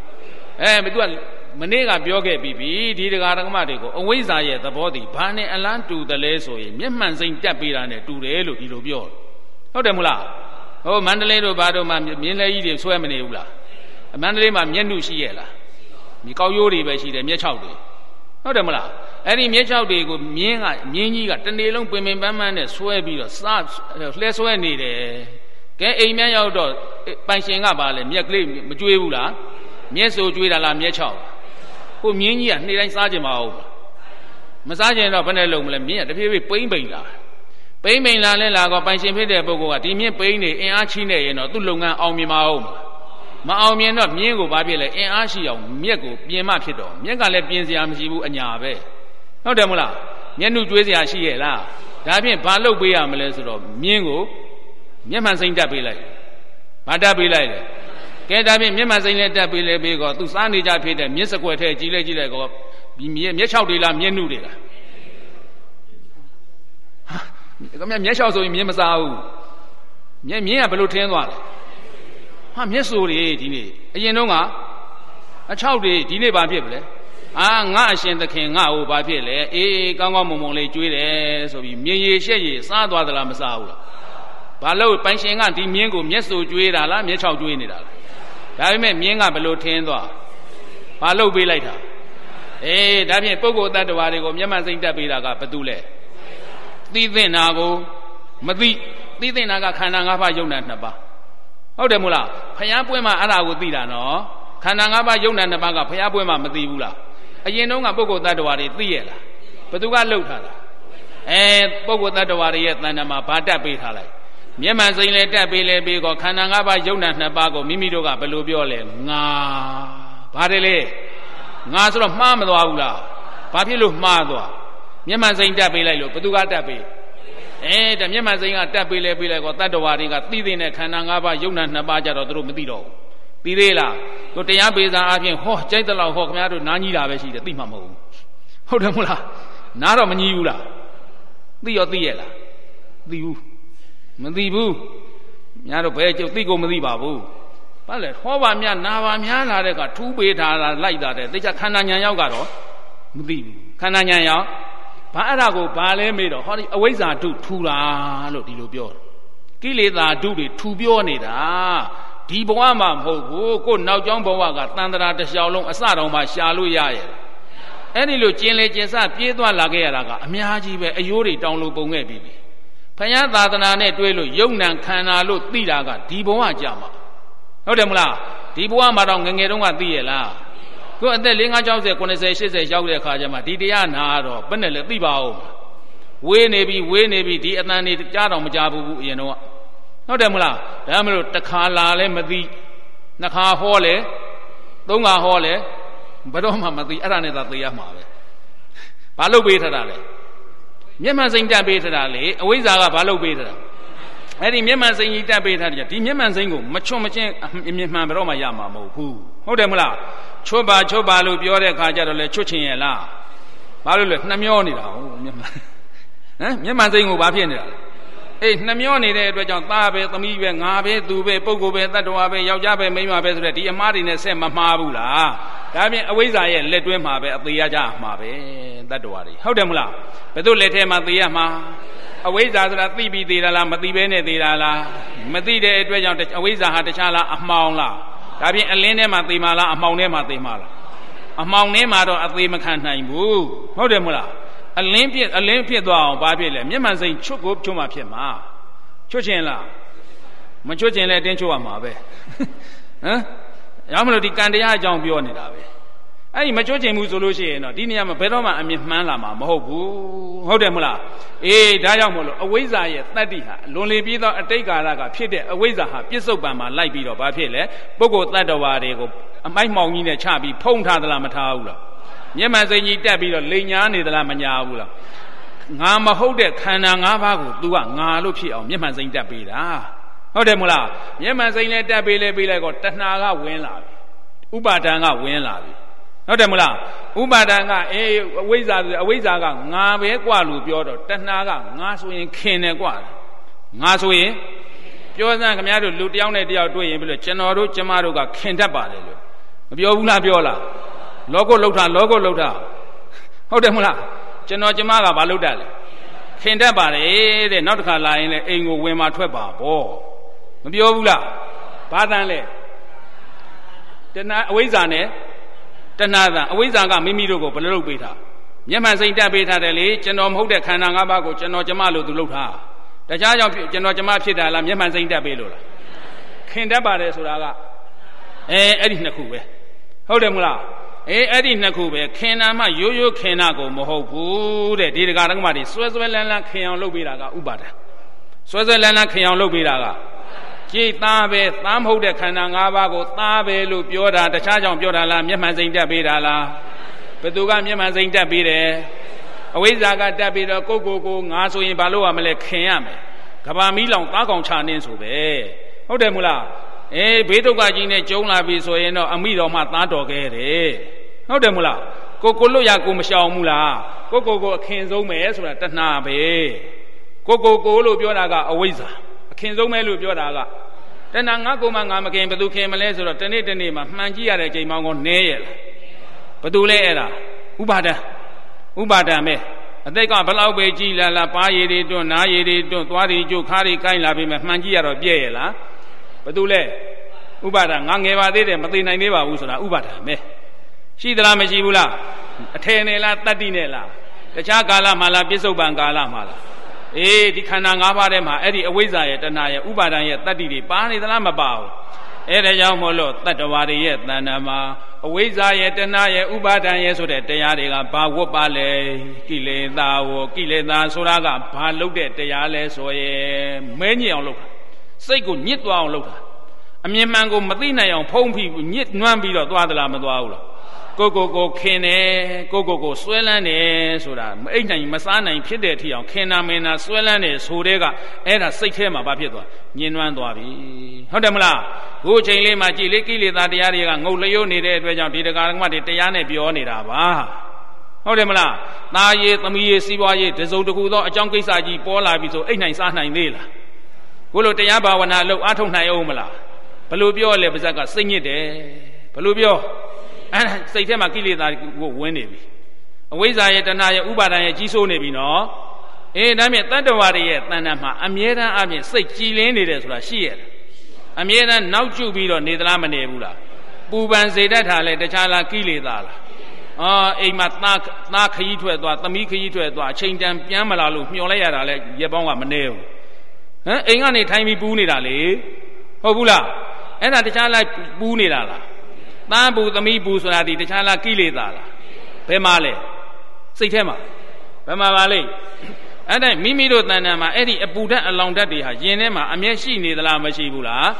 तू ကမနေ့ကပြောခဲ့ပြီးပြီဒီတရားဓမ္မတွေကိုအဝိဇ္ဇာရဲ့သဘောတည်ဘာနဲ့အလန်းတူတယ်လဲဆိုရင်မျက်မှန်စိမ့်တက်ပေးတာနဲ့တူတယ်လို့ဒီလိုပြောဟုတ်တယ်မလားဟိုမန္တလေးတို့ဘာတို့မှမြင်းလဲကြီးတွေဆွဲမနေဘူးလားမန္တလေးမှာမျက်နှုရှိရဲ့လားဒီကောက်ရိုးတွေပဲရှိတယ်မျက်ခြောက်တွေဟုတ်တယ်မလားအဲ့ဒီမျက်ခြောက်တွေကိုမြင်းကြီးကတနေ့လုံးပင်ပန်းပန်းနဲ့ဆွဲပြီးတော့လှဲဆွဲနေတယ်ကဲအိမ်မြရောက်တော့ပိုင်ရှင်ကပါလေမျက်ကလေးမကြွေးဘူးလားမျက်စိုးကြွေးတာလားမျက်ခြောက်ကိုမြင်းကြီးကနေ့တိုင်းစားကြမှာဟုတ်မစားကြရင်တော့ဘယ်နဲ့လုံးမလဲမြင်းကတဖြည်းဖြည်းပိမ့်လာပိမ့်လာလဲလာတော့ပိုင်ရှင်ဖြစ်တဲ့ပုဂ္ဂိုလ်ကဒီမြင်းပိမ့်နေအင်အားချိနေရင်တော့သူ့လုပ်ငန်းအောင်မြင်မအောင်မအောင်မြင်တော့မြင်းကိုဘာဖြစ်လဲအင်အားရှိအောင်မြက်ကိုပြင်မှဖြစ်တော့မြက်ကလည်းပြင်စရာမရှိဘူးအညာပဲဟုတ်တယ်မလားမျက်နှုကြွေးစရာရှိရဲ့လားဒါဖြင့်ဘာလုပ်ပေးရမလဲဆိုတော့မြင်းကိုမျက်မှန်စိမ့်တက်ပေးလိုက်ဘာတက်ပေးလိုက်လဲကဲဒါဖြင့်မျက်မှန်စိမ့်နဲ့တက်ပေးလဲပေးကောသူစားနေကြဖြစ်တဲ့မြင်းစကွက်ထဲကြီးလိုက်ကောဒီမျက်ခြောက်တွေလားမျက်နှုတွေလားကမြမျက်လျှောက်ဆိုရင်မြင်းမစားဘူးမြင်းကဘယ်လိုထင်းသွားလဲဟာမျက်စိုးတွေဒီနေ့အရင်တုန်းကအချောက်တွေဒီနေ့ဘာဖြစ်ပလဲငါအရှင်သခင်ငါ့ကိုဘာဖြစ်လဲအေးကောင်းကောင်းမွန်မွန်လေးကျွေးတယ်ဆိုပြီးမြင်းရည်ရှက်ရည်စားသွားသလားမစားဘူးလားဘာလို့ပိုင်ရှင်ကဒီမြင်းကိုမျက်စိုးကျွေးတာလားမျက်ချောက်ကျွေးနေတာလားဒါပေမဲ့မြင်းကဘယ်လိုထင်းသွားဘာလို့ပေးလိုက်တာအေးဒါဖြင့်ပုဂ္ဂိုလ်တ attva တွေကိုမျက်မှန်စိမ့်တက်ပေးတာကဘာတူလဲသိသင့်တာကိုမသိသင့်တာကခန္ဓာ၅ပါးယုံနာ၂ပါးဟုတ်တယ်မို့လားဖျားပွင့်မှအဲ့ဒါကိုသိတာနော်ခန္ဓာ၅ပါးယုံနာ၂ပါးကဖျားပွင့်မှမသိဘူးလားအရင်တုန်းကပုဂ္ဂိုလ်တ attva တွေသိရလားဘသူကလှုပ်ထားတာပုဂ္ဂိုလ်တ attva တွေရဲ့တဏ္ဍာမှာဘာတက်ပေးထားလိုက်မျက်မှန်စိမ့်လဲတက်ပေးလဲပေးကောခန္ဓာ၅ပါးယုံနာ၂ပါးကိုမိမိတို့ကဘယ်လိုပြောလဲငါဘာတယ်လဲငါဆိုတော့မှားမသွားဘူးလားဘာဖြစ်လို့မှားသွားမျက်မှန်စိမ့်တက်ပေးလိုက်လို့ဘသူကတက်ပေးဒါမျက်မှန်စိမ့်ကတက်ပေးလဲပေးလိုက်ကောတတ္တဝါတွေကသိသိနဲ့ခန္ဓာ၅ပါးယုံနာ၂ပါးကြတော့သူတို့မသိတော့ဘူးသိသေးလားတို့တရားပေးစာအပြင်ဟောကြိုက်တဲ့လောက်ဟောခင်ဗျားတို့နားကြီးတာပဲရှိတယ်သိမှမဟုတ်ဘူးဟုတ်တယ်မဟုတ်လားနားတော့မကြီးဘူးလားသိရောသိရဲ့လားသိဘူးမသိဘူးများတော့ဘယ်ကျုပ်သိကိုမသိပါဘူးဘာလဲဟောပါများနာပါများလာတဲ့ကထူးပေးထားတာလိုက်တာတဲ့သိချခန္ဓာဉာဏ်ရောက်ကတော့မသိဘူးခန္ဓာဉာဏ်ရောက်ဘာအဲ့ဒါကိုဘာလဲမေးတော့ဟောဒီအဝိဇ္ဇာဓုထူတာလို့ဒီလိုပြောတယ်ကိလေသာဓုတွေထူပြောနေတာဒီဘဝမှာမဟုတ်ဘူးကိုနောက်ကျောင်းဘဝကတန်ត្រာတစ်လျှောက်လုံးအစတောင်မှရှာလို့ရရဲ့အဲ့ဒီလိုကျင်လေကျင်စပြေးသွားလာခဲ့ရတာကအများကြီးပဲအယိုးတွေတောင်လို့ပုံခဲ့ပြီဖယားသာသနာနဲ့တွဲလို့ယုံနံခန္ဓာလို့သိတာကဒီဘဝကြမှာဟုတ်တယ်မလားဒီဘဝမှာတော့ငငယ်တုန်းကသိရလားကိုအသက်50 60 90 80ရောက်တဲ့အခါကျမှဒီတရားနာတော့ဘယ်နဲ့လဲသိပါဦးဝေးနေပြီဒီအတန်နေကြားတော့မကြားဘူးအရင်တော့ဟုတ်တယ်မလားဒါမှမလို့တစ်ခါလာလဲမသိနှစ်ခါဟောလဲသုံးခါဟောလဲဘယ်တော့မှမသိအဲ့ဒါနဲ့သာသိရမှာပဲဘာလို့ပေးထားတာလဲမျက်မှန်စိမ့်တက်ပေးထားတာလေအဝိဇ္ဇာကဘာလို့ပေးထားတာအဲ့ဒီမျက်မှန်စိမ့်ကြီးတက်ပေးထားတယ်ဒီမျက်မှန်စိမ့်ကိုမချွတ်မချင်းမျက်မှန်ဘယ်တော့မှရမှာမဟုတ်ဘူးဟုတ်တယ်မလားချွတ်ပါလို့ပြောတဲ့အခါကျတော့လေချွတ်ချင်ရဲ့လားဘာလို့လဲနှမျောနေတာဟုတ်မျက်မှန်မျက်မှန်စိမ့်ကိုဘာဖြစ်နေတာလဲအေးနှမျောနေတဲ့အတွက်ကြောင့်သားပဲသမီးပဲငါပဲသူပဲပုဂ္ဂိုလ်ပဲတတ္တဝါပဲယောက်ျားပဲမိန်းမပဲဆိုတဲ့ဒီအမှားတွေနဲ့ဆက်မမှားဘူးလားဒါပြင်အဝိဇ္ဇာရဲ့လက်တွဲမှာပဲအသေးရကြမှာပဲတတ္တဝါတွေဟုတ်တယ်မလားဘယ်သူလက်ထဲမှာသေးရမှာအဝိဇ္ဇာဆိုတာသိပြီးသေးတာလားမသိဘဲနဲ့သေးတာလားမသိတဲ့အတွက်ကြောင့်အဝိဇ္ဇာဟာတခြားလားအမှောင်လားဒါပြင်အလင်းထဲမှာသေးမှာလားအမှောင်ထဲမှာသေးမှာလားအမှောင်ထဲမှာတော့အသေးမခံနိုင်ဘူးဟုတ်တယ်မလားအလင်းဖြစ်သွားအောင်ဘာဖြစ်လဲမျက်မှန်စိမ့်ချွတ်ကိုချွတ်မှဖြစ်မှာချွတ်ချင်လားမချွတ်ချင်လဲတင်းချွတ်ရမှာပဲဟမ်ရမလို့ဒီကံတရားအကြောင်းပြောနေတာပဲအဲ့ဒီမချွတ်ချင်ဘူးဆိုလို့ရှိရင်တော့ဒီနေရာမှာဘယ်တော့မှအမြင်မှန်းလာမှာမဟုတ်ဘူးဟုတ်တယ်မလားအေးဒါကြောင့်မို့လို့အဝိဇ္ဇာရဲ့တတ္တိဟာလွန်လေပြီးသောအတိတ်ကာလကဖြစ်တဲ့အဝိဇ္ဇာဟာပြစ္ဆုတ်ပံမှာလိုက်ပြီးတော့ဘာဖြစ်လဲပုဂ္ဂိုလ်တ attva တွေကိုအမိုက်မှောင်ကြီးနဲ့ချပြီးဖုံးထားသလားမထားဘူးလားမျက်မှန်စိမ့်ကြီးတက်ပြီးတော့လိန်ညာနေသလားမညာဘူးလားငါမဟုတ်တဲ့ခန္ဓာ၅ပါးကို तू ကငါလို့ဖြစ်အောင်မျက်မှန်စိမ့်တက်ပေးတာဟုတ်တယ်မလားမျက်မှန်စိမ့်နဲ့တက်ပေးလဲပေးလိုက်တော့တဏှာကဝင်လာပြီဥပါဒံကဝင်လာပြီဟုတ်တယ်မလားဥပါဒံကအေးအဝိဇ္ဇာဆိုအဝိဇ္ဇာကငါပဲกว่าလို့ပြောတော့တဏှာကငါဆိုရင်ခင်တယ်กว่าငါဆိုရင်ပြောစမ်းခင်ဗျားတို့လူတယောက်နဲ့တယောက်တွေ့ရင်ပြီးလို့ကျွန်တော်တို့ကျမတို့ကခင်တတ်ပါတယ်လို့မပြောဘူးလားပြောလားလောကုတ်လှုပ်တာဟုတ်တယ်မလားကျွန်တော်ကျမကဘာလုပ်တတ်လဲခင်တတ်ပါတယ်တဲ့နောက်တစ်ခါလာရင်လည်းအိမ်ကိုဝင်มาထွက်ပါပေါ့မပြောဘူးလားဘာတန်းလဲတဏှာအဝိဇ္ဇာနဲ့တဏှာအဝိဇ္ဇာကမိမိတို့ကိုဘယ်လိုလုပ်ပေးတာမျက်မှန်စိမ့်တက်ပေးထားတယ်လေကျွန်တော်မဟုတ်တဲ့ခန္ဓာ၅ပါးကိုကျွန်တော်ကျမလို့သူလုပ်ထားတခြားကြောင့်ကျွန်တော်ကျမဖြစ်တာလားမျက်မှန်စိမ့်တက်ပေးလို့လားခင်တတ်ပါတယ်ဆိုတာကအဲ့ဒီနှစ်ခုပဲဟုတ်တယ်မလားအဲ့ဒီနှစ်ခုပဲခင်နာမှရိုးရိုးခင်နာကိုမဟုတ်ဘူးတဲ့ဒီတကာဓမ္မတွေစွဲလန်းလန်းခင်အောင်လုပ်ပေးတာကဥပါဒံစွဲလန်းလန်းခင်အောင်လုပ်ပေးတာကကြည်သားပဲသားမဟုတ်တဲ့ခန္ဓာ၅ပါးကိုသားပဲလို့ပြောတာတခြားကြောင့်ပြောတာလားမျက်မှန်စိမ့်တက်ပေးတာလားဘယ်သူကမျက်မှန်စိမ့်တက်ပေးတယ်အဝိဇ္ဇာကတက်ပြီးတော့ကိုငါဆိုရင်ဘာလို့ရမလဲခင်ရမယ်ကဘာမီးလောင်သားကောင်ချနှင်းဆိုပဲဟုတ်တယ်မလားဘေးဒုက္ခကြီးနဲ့ကျုံလာပြီဆိုရင်တော့အမိတော်မှသားတော်ခဲ့တယ်ဟုတ်တယ်မလားကိုလွတ်ရကိုမရှောင်ဘူးလားကိုအခင်ဆုံးပဲဆိုတာတဏှာပဲကိုလို့ပြောတာကအဝိဇ္ဇာအခင်ဆုံးပဲလို့ပြောတာကတဏှာငါကိုမှငါမခင်ဘယ်သူခင်မလဲဆိုတော့တနေ့မှမှန်ကြည့်ရတဲ့ချိန်ပေါင်းကိုနဲရဲ့လားဘယ်သူလဲအဲ့ဒါဥပါဒံပဲအတိတ်ကဘလောက်ပဲကြည်လာပါးရည်တွေတွန်းနားရည်တွေတွန်းသွားတွေကျုပ်ခါးတွေကိုင်းလာပြီမှမှန်ကြည့်ရတော့ပြည့်ရဲ့လားဘယ်သူလဲဥပါဒံငါငယ်ပါသေးတယ်မသိနိုင်သေးပါဘူးဆိုတာဥပါဒံပဲရှိသလားမရှိဘူးလားအထည်နဲ့လားတတ္တိနဲ့လားတခြားကာလမှာလားပြစ္ဆုတ်ပံကာလမှာလားဒီခန္ဓာ၅ပါးထဲမှာအဲ့ဒီအဝိဇ္ဇာရဲ့တဏှာရဲ့ဥပါဒံရဲ့တတ္တိတွေပါနေသလားမပါဘူးအဲ့ဒါကြောင့်မို့လို့တတ္တဝါတွေရဲ့တဏ္ဍာမှာအဝိဇ္ဇာရဲ့တဏှာရဲ့ဥပါဒံရဲ့ဆိုတဲ့တရားတွေကဘာဝတ်ပါလဲကိလေသာဆိုတာကဘာလုပ်တဲ့တရားလဲဆိုရင်မဲညစ်အောင်လုပ်တာစိတ်ကိုညစ်သွားအောင်လုပ်တာအမြင်မှန်ကိုမသိနိုင်အောင်ဖုံးဖိညစ်နွမ်းပြီးတော့သွားသလားမသွားဘူးလားကိုခင်တယ်ကိုဆွဲလန်းတယ်ဆိုတာမအိတ်နိုင်မစားနိုင်ဖြစ်တဲ့အထိအောင်ခင်နာမင်းနာဆွဲလန်းတယ်ဆိုတဲ့ကအဲ့ဒါစိတ်ထဲမှာဘာဖြစ်သွားညင်နွမ်းသွားပြီဟုတ်တယ်မလားခုချိန်လေးမှာကြည်လေးကိလေသာတရားတွေကငုတ်လျို့နေတဲ့အတွက်ကြောင့်ဒီတရားဓမ္မတွေတရားနဲ့ပြောနေတာပါဟုတ်တယ်မလားသားရေးသမီးရေးစီးပွားရေးတစုံတစ်ခုသောအကြောင်းကိစ္စကြီးပေါ်လာပြီဆိုအိတ်နိုင်စားနိုင်သေးလားကိုလိုတရားဘာဝနာလုပ်အားထုတ်နိုင်အောင်မလားဘယ်လိုပြောလဲပါဇက်ကစိတ်ညစ်တယ်ဘယ်လိုပြောအဲ့စိတ်ထဲမှာကိလေသာကိုဝင်နေပြီအဝိဇ္ဇာရဲ့တဏှာရဲ့ဥပါဒံရဲ့ကြီးစိုးနေပြီနော်ဒါမြင့်တတ္တဝါတွေရဲ့တဏ္ဍာမှာအမြဲတမ်းအပြင်စိတ်ကြည်လင်းနေတယ်ဆိုတာရှိရဲ့အမြဲတမ်းနောက်ကျပြီးတော့နေသလားမနေဘူးလားပူပန်စေတတ်တာလဲတခြားလားကိလေသာလားအိမ်မှာသားခရီးထွက်သွားသမီးခရီးထွက်သွားအချိန်တန်ပြန်မလာလို့မျောလိုက်ရတာလဲရက်ပေါင်းကမနေဘူးအိမ်ကနေထိုင်ပြီးပူးနေတာလေဟုတ်ဘူးလားအဲ့ဒါတခြားလားပူးနေတာလားသားပူသမီးပူဆိုတာဒီတခြားလားကိလေသာလားဘယ်မှာလဲစိတ်ထဲမှာဘယ်မှာပါလဲအဲ့ဒါမိမိတို့တဏ္ဍာမှာအဲ့ဒီအပူဓာတ်အလောင်ဓာတ်တွေဟာယင်ထဲမှာအမျက်ရှိနေသလားမရှိဘူးလား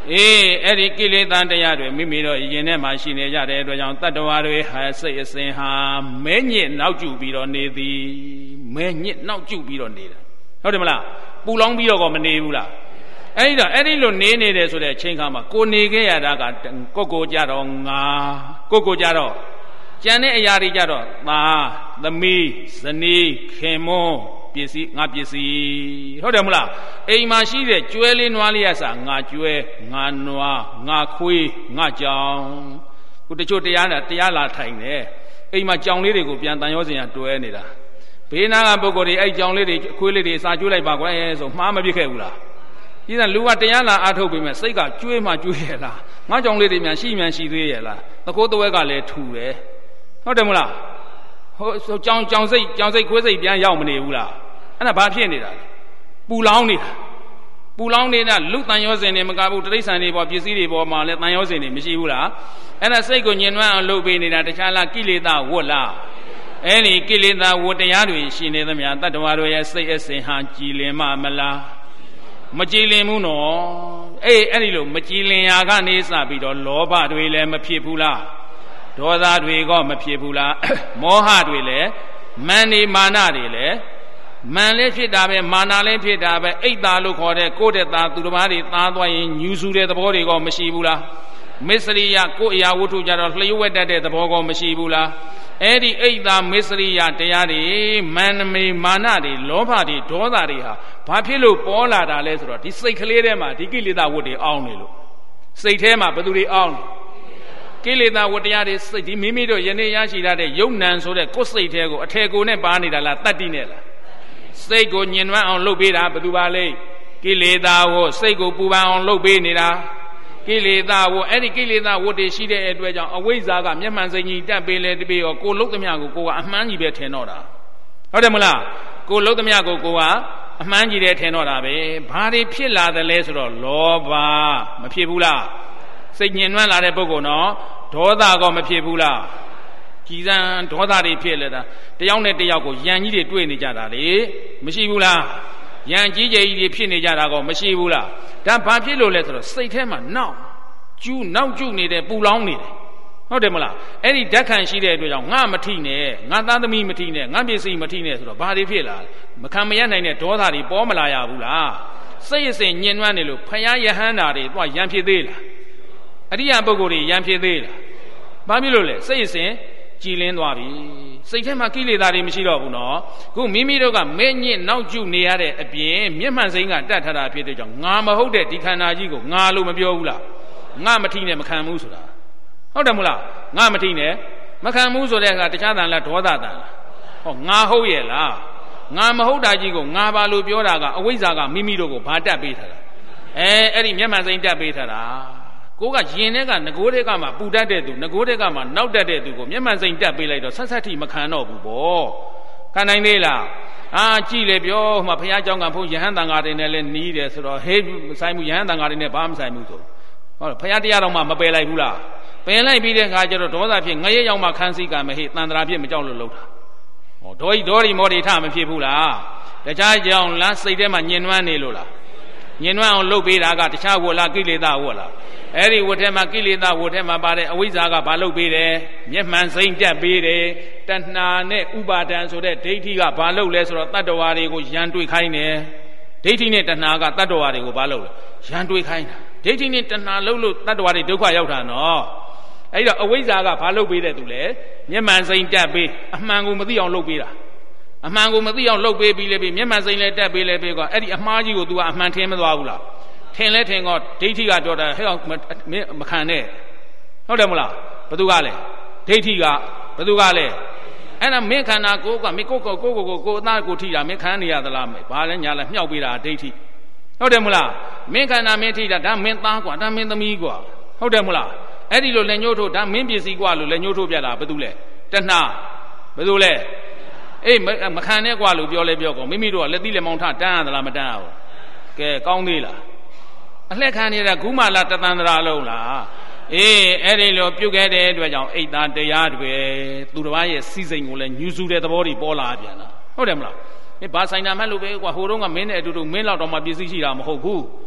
အဲ့ဒီကိလေသာတရားတွေမိမိတို့ယင်ထဲမှာရှိနေကြတဲ့အတွက်ကြောင့်တတ္တဝါတွေဟာစိတ်အစဉ်ဟာမဲညစ်နောက်ကျပြီးတော့နေသည်မဲညစ်နောက်ကျပြီးတော့နေတာဟုတ်တယ်မလားပူလောင်ပြီးတော့မနေဘူးလားအဲ့ဒီလိုနေနေတယ်ဆိုတဲ့အချိန်ခါမှာကိုနေခဲ့ရတာကကိုကြတော့ငါကိုကြတော့ကြံတဲ့အရာတွေကြတော့သားသမီးဇနီးခင်မွန်းပစ္စည်းငါပစ္စည်းဟုတ်တယ်မလားအိမ်မှာရှိတဲ့ကျွဲလေးနွားလေးရစားငါကျွဲငါနွားငါခွေးငါကြောင်ခုတချို့တရားလာထိုင်တယ်အိမ်မှာကြောင်လေးတွေကိုပြန်တန်ရောစင်ရတွဲနေတာဘေးနာကပုဂ္ဂိုလ်တွေအဲ့ကြောင်လေးတွေခွေးလေးတွေစာကျွေးလိုက်ပါကွယ်ဆိုမှားမပြစ်ခဲ့ဘူးလားဒီကလူကတရားလာအားထုတ်ပြီးမှစိတ်ကကျွေးမှကျွေးရလားငါကြောင်လေးတွေမြန်ရှိသေးရဲ့လားသခိုးသွဲကလည်းထူတယ်ဟုတ်တယ်မလားဟိုကြောင်စိတ်ခွေးစိတ်ပြန်ရောက်မနေဘူးလားအဲ့ဒါဘာဖြစ်နေတာလဲပူလောင်နေတာလူတန်ရောစင်တွေမကဘူးတိရစ္ဆာန်တွေပေါ်ပစ္စည်းတွေပေါ်မှာလည်းတန်ရောစင်တွေမရှိဘူးလားအဲ့ဒါစိတ်ကိုညှဉ်းနှွမ်းအောင်လုပ်ပေးနေတာတခြားလားကိလေသာဝတ်လားအဲ့ဒီကိလေသာဝတ်တရားတွေရှိနေသမျှတတ္တဝါတို့ရဲ့စိတ်အစဉ်ဟာကြည်လင်မလားမကြည်လင်ဘူးနော်အဲ့ဒီလိုမကြည်လင်ရာကနေစပြီးတော့လောဘတွေလည်းမဖြစ်ဘူးလားဒေါသတွေကမဖြစ်ဘူးလားမောဟတွေလည်းမာနမာနတွေလည်းမန်လည်းဖြစ်တာပဲမာနလည်းဖြစ်တာပဲအိတ်သားလို့ခေါ်တဲ့ကိုယ့်တဲ့သားသူတစ်ပါးတွေသားသွားရင်ညူစုတဲ့သဘောတွေကမရှိဘူးလားမစ္စရိယကိုယ့်အရာဝတ္ထုကြတော့လျှို့ဝှက်တတ်တဲ့သဘောကမရှိဘူးလားအဲ့ဒီအိတ်သားမစ္စရိယတရားတွေမာနမေမာနတွေလောဘတွေဒေါသတွေဟာဘာဖြစ်လို့ပေါ်လာတာလဲဆိုတော့ဒီစိတ်ကလေးထဲမှာဒီကိလေသာဝတ်တွေအောင်းနေလို့စိတ်ထဲမှာဘယ်သူတွေအောင်းနေကိလေသာဝတ္တရားတွေစိတ်ဒီမိမိတို့ယနေ့ရရှိတဲ့ယုံနံဆိုတဲ့ကိုယ်စိတ်ထဲကိုအထယ်ကိုနဲ့ပါနေတာလားတတ္တိနဲ့လားစိတ်ကိုညှဉ်းနှွမ်းအောင်လုပ်ပေးတာဘယ်သူပါလဲကိလေသာကိုစိတ်ကိုပူပန်အောင်လုပ်ပေးနေတာကိလေသာကိုအဲ့ဒီကိလေသာဝတ်တွေရှိတဲ့အတွက်ကြောင့်အဝိဇ္ဇာကမျက်မှန်စိတ်ကြီးတက်ပေးလေတပေးရောကိုလုံးသမျှကိုကိုကအမှန်းကြီးပဲထင်တော့တာဟုတ်တယ်မလားကိုလုံးသမျှကိုကိုကအမှန်းကြီးတယ်ထင်တော့တာပဲဘာတွေဖြစ်လာတယ်လဲဆိုတော့လောဘမဖြစ်ဘူးလားစိတ်ညှဉ်းနှွမ်းလာတဲ့ပုဂ္ဂိုလ်နော်ဒေါသကောမဖြစ်ဘူးလားကြည်စံဒေါသတွေဖြစ်လဲတာတယောက်နဲ့တယောက်ကိုယံကြီးတွေတွေ့နေကြတာလေမရှိဘူးလားယံကြီးကြီးတွေဖြစ်နေကြတာကောမရှိဘူးလားဒါဘာဖြစ်လို့လဲဆိုတော့စိတ်ထဲမှာနောက်ကျူနေတယ်ပူလောင်နေတယ်ဟုတ်တယ်မလားအဲ့ဒီဓာတ်ခံရှိတဲ့အတွက်ကြောင့်ငါမထိနဲ့ငါသားသမီးမထိနဲ့ငါပစ္စည်းမထိနဲ့ဆိုတော့ဘာတွေဖြစ်လာမခံမရနိုင်တဲ့ဒေါသတွေပေါ်မလာရဘူးလားစိတ်အစဉ်ညှဉ်းနှွမ်းနေလို့ဖယားယဟန္တာတွေတော့ယံဖြစ်သေးလားအရိယာပုဂ္ဂိုလ်တွေယံဖြစ်သေးလားဘာဖြစ်လို့လဲစိတ်အစဉ်ကြည်လင်းသွားပြီစိတ်ထဲမှာကိလေသာတွေမရှိတော့ဘူးနော်ခုမိမိတို့ကမဲညစ်နောက်ကျနေရတဲ့အပြင်မျက်မှန်စိမ်းကတတ်ထတာဖြစ်တဲ့ကြောင့်ငါမဟုတ်တဲ့ဒီခန္ဓာကြီးကိုငါလို့မပြောဘူးလားငါမထိနဲ့မခံဘူးဆိုတာဟုတ်တယ်မလားငါမထိနဲ့မခံဘူးဆိုတဲ့အခါတခြားတန်လားဒေါသတန်လားဟောငါဟုတ်ရဲ့လားငါမဟုတ်တာကြီးကိုငါပါလို့ပြောတာကအဝိဇ္ဇာကမိမိတို့ကိုဘာတက်ပေးထားတာအဲ့ဒီမျက်မှန်စိမ်းတက်ပေးထားတာကိုကယင်တဲ့ကငကိုးတဲ့ကမှပူတတ်တဲ့သူငကိုးတဲ့ကမှနောက်တတ်တဲ့သူကိုမျက်မှန်စိမ်းတက်ပေးလိုက်တော့ဆက်ဆက်ထိမခံတော့ဘူးပေါ့ခံနိုင်သေးလားကြည့်လေပြောမှဘုရားเจ้าကဘုန်းယဟန်တန်ဃာတွေနဲ့လည်းနီးတယ်ဆိုတော့ဟေးဆိုင်မှုယဟန်တန်ဃာတွေနဲ့ဘာမှဆိုင်မှုဆိုဟုတ်ဘုရားတရားတော်မှမပယ်လိုက်ဘူးလားပယ်လိုက်ပြီးတဲ့အခါကျတော့ဒေါသဖြစ်ငရဲရောက်မှခန်းစည်းကံမဟေ့တန်ត្រာဖြစ်မကြောက်လို့လှုပ်တာဟောဒေါရီမောဒီထမဖြစ်ဘူးလားတခြားကြောင့်လားစိတ်ထဲမှာညှဉ်းနှွမ်းနေလို့လားညှဉ်းနှွမ်းအောင်လုပ်ပေးတာကတခြားဝတ်လားကိလေသာဝတ်လားအဲ့ဒီဝတ်ထဲမှာကိလေသာဝတ်ထဲမှာပါတဲ့အဝိဇ္ဇာကဘာလုပ်ပေးတယ်မျက်မှန်စိမ့်တက်ပေးတယ်တဏှာနဲ့ဥပါဒံဆိုတဲ့ဒိဋ္ဌိကဘာလုပ်လဲဆိုတော့တတ္တဝါတွေကိုရန်တွေ့ခိုင်းတယ်ဒိဋ္ဌိနဲ့တဏှာကတတ္တဝါတွေကိုဘာလုပ်လဲရန်တွေ့ခိုင်းတာဒိဋ္ဌိနဲ့တဏှာလုပ်လို့တတ္တဝါတွေဒုက္ခရောက်တာနော်အဲ့တော့အဝိဇ္ဇာကဘာလုပ်ပေးတဲ့သူလဲမျက်မှန်စိမ့်တက်ပေးအမှန်ကိုမသိအောင်လုပ်ပေးတာအမှန်ကိုမသိအောင်လုပ်ပေးပြီးလေပြီးမျက်မှန်စိမ့်လဲတက်ပေးလဲပြီးကအဲ့ဒီအမှားကြီးကို तू ကအမှန်ထင်မသွားဘူးလားထင်လဲထင်ကောဒိဋ္ဌိကပြောတာဟဲ့မခံနဲ့ဟုတ်တယ်မလားဘသူကလဲဒိဋ္ဌိကဘသူကလဲအဲ့ဒါမင်းခန္ဓာကိုယ်ကမင်းကိုအသားကိုထိတာမင်းခံနေရသလားဘာလဲညာလဲမြှောက်ပေးတာဒိဋ္ဌိဟုတ်တယ်မလားမင်းခန္ဓာမင်းထိတာဒါမင်းသားကွာဒါမင်းသမီးကွာဟုတ်တယ်မလားအဲ့ဒီလိုလက်ညှိုးထိုးဒါမင်းပစ္စည်းကွာလို့လက်ညှိုးထိုးပြတာဘသူလဲတဏှာဘသူလဲအေးမခံနဲ့ကွာလို့ပြောလဲပြောကောမိမိတို့ကလက်သီးလက်မောင်းထတန်းရသလားမတန်းရဘူးကဲကောင်းသေးလားအလှက်ခံနေတာဂုမလာတသန္တရာလုံးလားအေးအဲ့ဒီလိုပြုတ်ခဲ့တဲ့အတွက်ကြောင့်အိတ်သားတရားတွေသူတစ်ပါးရဲ့စီစိန်ကိုလည်းညူစုတဲ့သဘောတွေပေါ်လာပြန်တာဟုတ်တယ်မလားမင်းဘာဆိုင်တာမှတ်လို့ပဲကွာဟိုတုန်းကမင်းနဲ့အတူတူမင်းလောက်တော့မှပစ္စည်းရှိတာမဟုတ်ဘူးဂ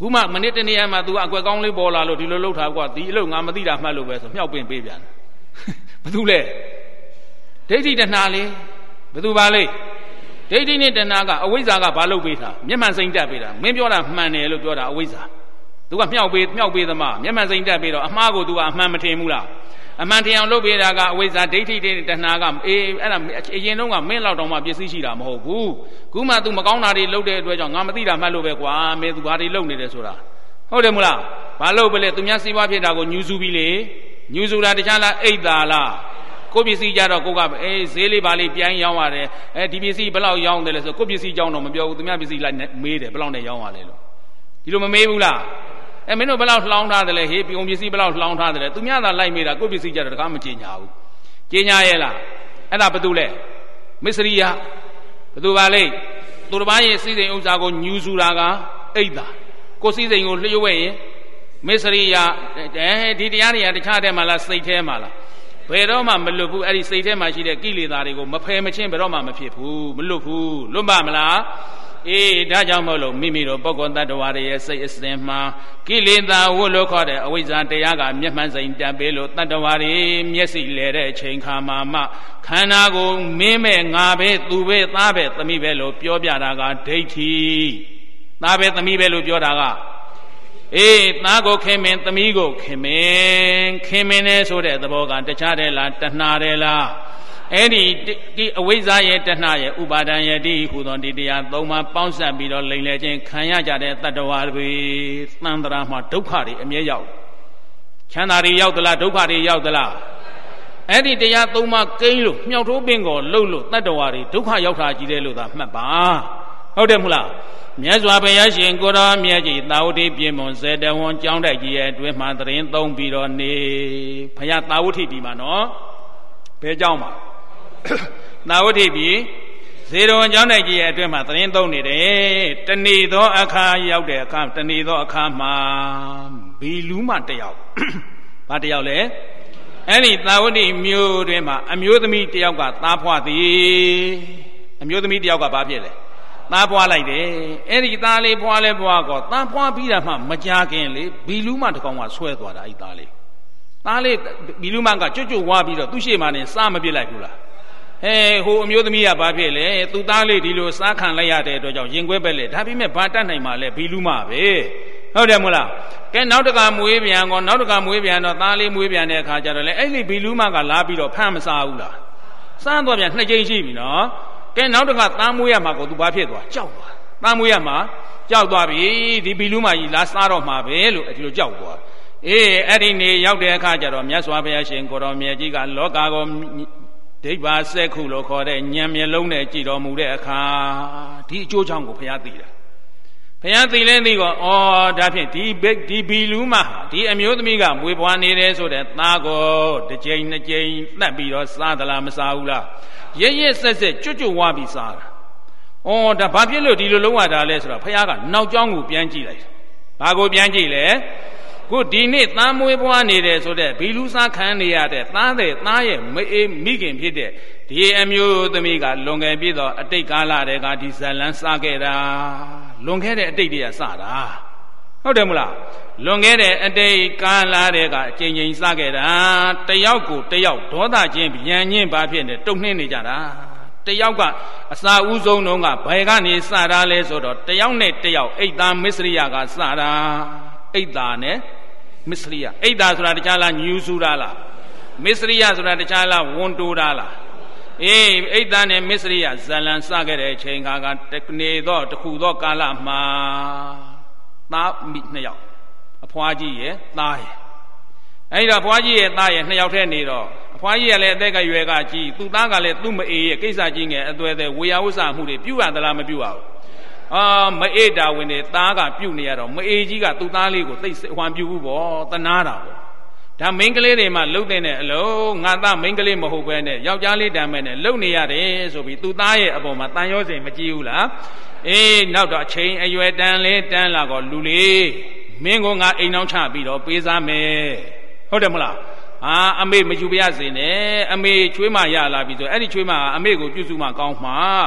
ခုမှမနစ်တနေ့မှ तू အကွက်ကောင်းလေးပေါ်လာလို့ဒီလိုလှုပ်ထားကွာဒီအလုပ်ငါမသိတာမှတ်လို့ပဲဆိုမြောက်ပင်ပေးပြန်ဘသူလဲဒိဋ္ဌိတဏှာလေဘသူပါလဲဒိဋ္ဌိနဲ့တဏှာကအဝိဇ္ဇာကဘာလုပ်ပေးတာမျက်မှန်စိမ့်တက်ပေးတာမင်းပြောတာမှန်တယ်လို့ပြောတာအဝိဇ္ဇာ तू ကမြောက်ပေးသမားမျက်မှန်စိမ့်တက်ပေးတော့အမှားကို तू ကအမှန်မထင်ဘူးလားအမှန်တရားလုပ်ပေးတာကအဝိဇ္ဇာဒိဋ္ဌိတဏှာကအေးအဲ့ဒါအရင်တုန်းကမင်းလောက်တောင်မှပစ္စည်းရှိတာမဟုတ်ဘူးခုမှ तू မကောင်းတာတွေလုပ်တဲ့အတွက်ကြောင့်ငါမသိတာမှတ်လို့ပဲကွာမင်း तू ဘာတွေလုပ်နေတယ်ဆိုတာဟုတ်တယ်မလားဘာလို့ပဲလဲသူများစီးပွားဖြစ်တာကိုညူစုပြီးလေညူစုတာတခြားလားအိတ်တာလားကိုပစ္စည်းကြတော့ကိုကအေးဈေးလေးပါလေးပြိုင်းရောင်းရတယ်ဒီပစ္စည်းဘယ်လောက်ရောင်းတယ်လဲဆိုကိုပစ္စည်းကြောင်းတော့မပြောဘူးသူများပစ္စည်းလိုက်မေးတယ်ဘယ်လောက်နဲ့ရောင်းရလဲလို့ဒီလိုမမေးဘူးလားမင်းတို့ဘယ်လောက်လှောင်းထားတယ်လဲဟေးပြုံပစ္စည်းဘယ်လောက်လှောင်းထားတယ်လဲသူများသာလိုက်မေးတာကိုပစ္စည်းကြတော့တကားမကြေညာဘူးကြေညာရဲ့လားအဲ့ဒါဘာတူလဲမစ္စရိယဘာတူပါလဲသူတစ်ပါးရဲ့စီစဉ်ဥစ္စာကိုညူစုတာကအိတ်တာကိုစီစဉ်ကိုလျှို့ဝဲရင်မစ္စရိယဒီတရားတွေကတခြားထဲမှာလားစိတ်ထဲမှာလားဘယ်တော့မှမလွတ်ဘူးအဲ့ဒီစိတ်ထဲမှာရှိတဲ့ကိလေသာတွေကိုမဖယ်မချင်းဘယ်တော့မှမဖြစ်ဘူးမလွတ်ဘူးလွတ်ပါမလားအေးဒါကြောင့်မို့လို့မိမိတို့ပုဂ္ဂိုလ်တ attva တွေရဲ့စိတ်အစဉ်မှာကိလေသာဝတ်လို့ခေါ်တဲ့အဝိဇ္ဇာတရားကမျက်မှန်စိန်တက်ပေးလို့တ attva တွေမျက်စိလဲတဲ့အချိန်ခါမှာမှခန္ဓာကိုမင်းမဲ့ငါပဲသူပဲသားပဲသမီးပဲလို့ပြောပြတာကဒိဋ္ဌိသားပဲသမီးပဲလို့ပြောတာကအေးသားကိုခင်မင်းသမီးကိုခင်မင်းနဲ့ဆိုတဲ့သဘောကတခြားတယ်လားတဏှာတယ်လားအဲ့ဒီအဝိဇ္ဇာရဲ့တဏှာရဲ့ဥပါဒံရဲ့ဒီဟူသောဒီတရားသုံးပါးပေါင်းစပ်ပြီးတော့လိမ်လည်ခြင်းခံရကြတဲ့တတ္တဝါတွေသံတရာမှာဒုက္ခတွေအမြဲရောက်ချမ်းသာတွေရောက်သလားဒုက္ခတွေရောက်သလားအဲ့ဒီတရားသုံးပါးကိန်းလို့မြောက်ထိုးပင်ကိုလှုပ်လို့တတ္တဝါတွေဒုက္ခရောက်တာကြီးတယ်လို့သာမှတ်ပါဟုတ်တယ်မဟုတ်လားမြတ်စွာဘုရားရှင်ကိုရောမြတ်ကြီးသာဝတိပြင်းမွန်ဇေတဝန်ကျောင်းတိုက်ကြီးရဲ့အတွင်းမှာသရင်သုံးပြီးတော့နေဘုရားသာဝတိပြည်မှာနော်ဘယ်ကျောင်းမှာသာဝတိပြည်ဇေတဝန်ကျောင်းတိုက်ကြီးရဲ့အတွင်းမှာသရင်သုံးနေတယ်တဏီသောအခါရောက်တဲ့အခါတဏီသောအခါမှာဘီလူးမတယောက်ဘာတယောက်လဲအဲ့ဒီသာဝတိမြို့တွင်မှာအမျိုးသမီးတယောက်ကသားဖွားသည်အမျိုးသမီးတယောက်ကဘာဖြစ်လဲသားဖွားလိုက်တယ်အဲ့ဒီသားလေးဖွားလဲဖွားကောသားဖွားပြီးတာမှမကြခင်လေဘီလူးမတစ်ကောင်ကဆွဲသွားတာအဲ့သားလေးဘီလူးမကကြွတ်ဝါပြီးတော့သူ့ရှေ့မှာနေစားမပြစ်လိုက်ဘူးလားဟိုအမျိုးသမီးကဘာဖြစ်လဲသူ့သားလေးဒီလိုစားခံလိုက်ရတဲ့အတွက်ကြောင့်ရင်ခွဲပဲလေဒါပေမဲ့ဘာတတ်နိုင်မှာလဲဘီလူးမပဲဟုတ်တယ်မဟုတ်လားကဲနောက်တကမွေးပြန်ကောနောက်တကမွေးပြန်တော့သားလေးမွေးပြန်တဲ့အခါကျတော့လေအဲ့ဒီဘီလူးမကလာပြီးတော့ဖမ်းမစားဘူးလားစားတော့ပြန်2ကြိမ်ရှိပြီနော်ကဲနောက်တခါသားမွေးရမှာကိုသူဘာဖြစ်သွားကြောက်သွားသားမွေးရမှာကြောက်သွားပြီဒီဘီလူးမကြီးလာစားတော့မှာပဲလို့ဒီလိုကြောက်သွားအေးအဲ့ဒီနေရောက်တဲ့အခါကျတော့မြတ်စွာဘုရားရှင်ကိုတော်မြတ်ကြီးကလောကကိုဒိဗ္ဗာစက်ခုလို့ခေါ်တဲ့ဉာဏ်မျက်လုံးနဲ့ကြည်တော်မူတဲ့အခါဒီအကျိုးကြောင့်ကိုဘုရားသိတာဘုရားသိလဲသိကောဒါဖြင့်ဒီဘီလူးမဟာဒီအမျိုးသမီးကမွေးဖွားနေတယ်ဆိုတဲ့သားကိုတစ်ကြိမ်နှစ်ကြိမ်နှက်ပြီးတော့စားသလားမစားဘူးလားရရဆက်ကျွတ်ဝါပြီးစားတာဒါဘာဖြစ်လို့ဒီလိုလုံးဝတာလဲဆိုတော့ဘုရားကနောက်ကျောင်းကိုပြန်ကြည့်လိုက်ဘာကိုပြန်ကြည့်လဲခုဒီနေ့သားမွေးဖွားနေတယ်ဆိုတဲ့ဘီလူးစားခံနေရတဲ့သားရဲ့မိခင်ဖြစ်တဲ့ဒီအမျိုးသမီးကလွန်ခဲ့ပြီးတော့အတိတ်ကာလတည်းကဒီဇလန်းစားခဲ့တာလွန်ခဲ့တဲ့အတိတ်တွေကစတာဟုတ်တယ်မလားလွန်ခဲ့တဲ့အတိတ်ကာလတည်းကအချိန်ချင်းစခဲ့တာတယောက်ကိုတယောက်ဒေါသချင်းဉာဏ်ချင်းဘာဖြစ်နေတုံနှင်းနေကြတာတယောက်ကအစာဥဆုံးတုန်းကဘယ်ကနေစတာလဲဆိုတော့တယောက်နဲ့တယောက်အိတ်သားမစ္စရိယကစတာအိတ်သားနဲ့မစ္စရိယအိတ်သားဆိုတာတခြားလားညူစုတာလားမစ္စရိယဆိုတာတခြားလားဝန်တိုးတာလားအေးအိတ်သားနဲ့မစ္စရိယဇလံစခဲ့တဲ့အချိန်ခါကနေတော့တခုသောကာလမှာသားမိ2ယောက်အဖွားကြီးရဲ့သားရဲ့အဲ့တော့အဖွားကြီးရဲ့သားရဲ့2ယောက်ထဲနေတော့အဖွားကြီးကလည်းအသက်ကရွယ်ကကြီးသူ့သားကလည်းသူ့မအေးရဲ့ကိစ္စကြီးငယ်အသွဲသွဲဝေယဝဆမှုတွေပြုရသလားမပြုရဘူးမအေးတာဝင်နေသားကပြုတ်နေရတော့မအေးကြီးကသူ့သားလေးကိုသိဟွမ်ပြုတ်ဘူးပေါ့တနာတာပေါ့ဒါမိန်းကလေးတွေမှလှုပ်တဲ့အလုံးငါသားမိန်းကလေးမဟုတ်ပဲနဲ့ယောက်ျားလေးတမ်းမဲ့နဲ့လှုပ်နေရတယ်ဆိုပြီးသူ့သားရဲ့အပေါ်မှာတန်ရောစင်မကြည့်ဘူးလားအေးနောက်တော့အချိန်အရွယ်တန်လာတော့လူလေးမင်းကငါအိမ်အောင်ချပြီးတော့ပေးစားမယ်ဟုတ်တယ်မလားအမေမယူပြရစေနဲ့အမေချွေးမရလာပြီဆိုအဲ့ဒီချွေးမအမေကိုပြုစုမှကောင်းမှာ